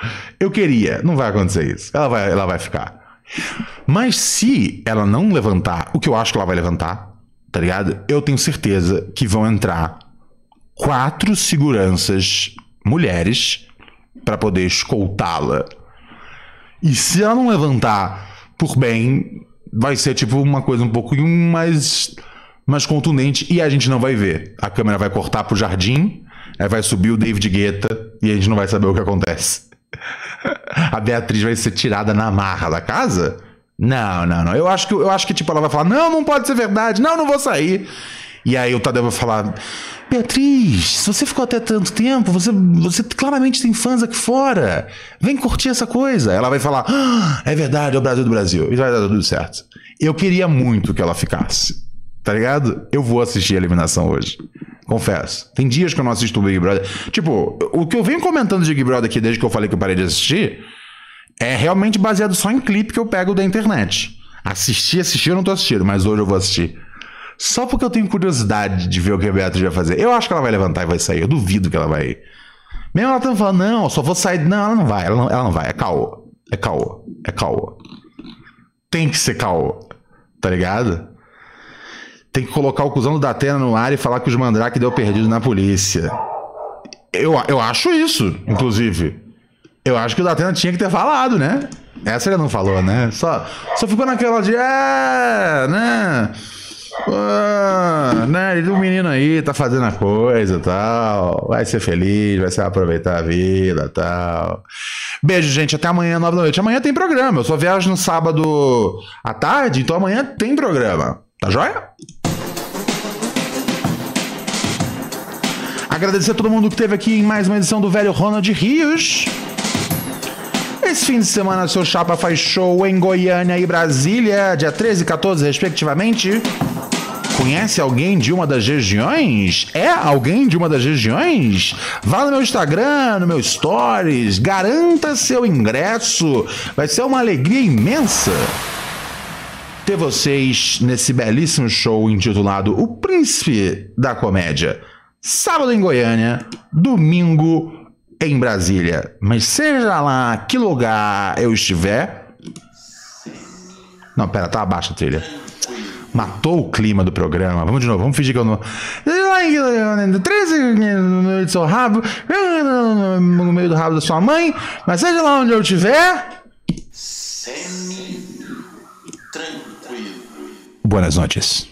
Eu queria, não vai acontecer isso. Ela vai, ela vai ficar. Mas se ela não levantar, o que eu acho que ela vai levantar, tá ligado? Eu tenho certeza que vão entrar quatro seguranças mulheres pra poder escoltá-la. E se ela não levantar por bem, vai ser tipo uma coisa um pouco mais, mais contundente e a gente não vai ver. A câmera vai cortar pro jardim, aí vai subir o David Guetta e a gente não vai saber o que acontece. A Beatriz vai ser tirada na marra da casa? Não, não, não. Eu acho que, eu acho que tipo, ela vai falar, não, não pode ser verdade, não, não vou sair. E aí o Tadeu vai falar, Beatriz, se você ficou até tanto tempo, você, você claramente tem fãs aqui fora. Vem curtir essa coisa. Ela vai falar, ah, é verdade, é o Brasil do Brasil. E vai dar tudo certo. Eu queria muito que ela ficasse. Tá ligado? Eu vou assistir a eliminação hoje. Confesso. Tem dias que eu não assisto o Big Brother. Tipo, o que eu venho comentando de Big Brother aqui desde que eu falei que eu parei de assistir é realmente baseado só em clipe que eu pego da internet. Assistir, assistir, eu não tô assistindo, mas hoje eu vou assistir. Só porque eu tenho curiosidade de ver o que a Beatriz vai fazer. Eu acho que ela vai levantar e vai sair. Eu duvido que ela vai. Mesmo ela tendo falando, não, só vou sair. Não, ela não vai. Ela não, ela não vai. É caô. É caô. É caô. Tem que ser caô. Tá ligado? Tem que colocar o cuzão do Datena no ar e falar que os Mandrake deu perdido na polícia. Eu, eu acho isso, inclusive. Eu acho que o Datena tinha que ter falado, né? Essa ele não falou, né? Só, só ficou naquela de... É, né? Ah, né? O menino aí tá fazendo a coisa e tal. Vai ser feliz, vai ser aproveitar a vida e tal. Beijo, gente. Até amanhã, nove da noite. Amanhã tem programa. Eu só viajo no sábado à tarde, então amanhã tem programa. Tá joia? Agradecer a todo mundo que esteve aqui em mais uma edição do Velho Ronald Rios. Esse fim de semana, seu chapa faz show em Goiânia e Brasília, dia treze e quatorze, respectivamente. Conhece alguém de uma das regiões? É alguém de uma das regiões? Vá no meu Instagram, no meu Stories, garanta seu ingresso. Vai ser uma alegria imensa ter vocês nesse belíssimo show intitulado O Príncipe da Comédia. Sábado em Goiânia, domingo em Brasília. Mas seja lá que lugar eu estiver... Não, pera, tá abaixo a trilha. Matou o clima do programa. Vamos de novo, vamos fingir que eu não... treze no meio do seu rabo, no meio do rabo da sua mãe, mas seja lá onde eu estiver... Semi-tranquilo. Boas noites.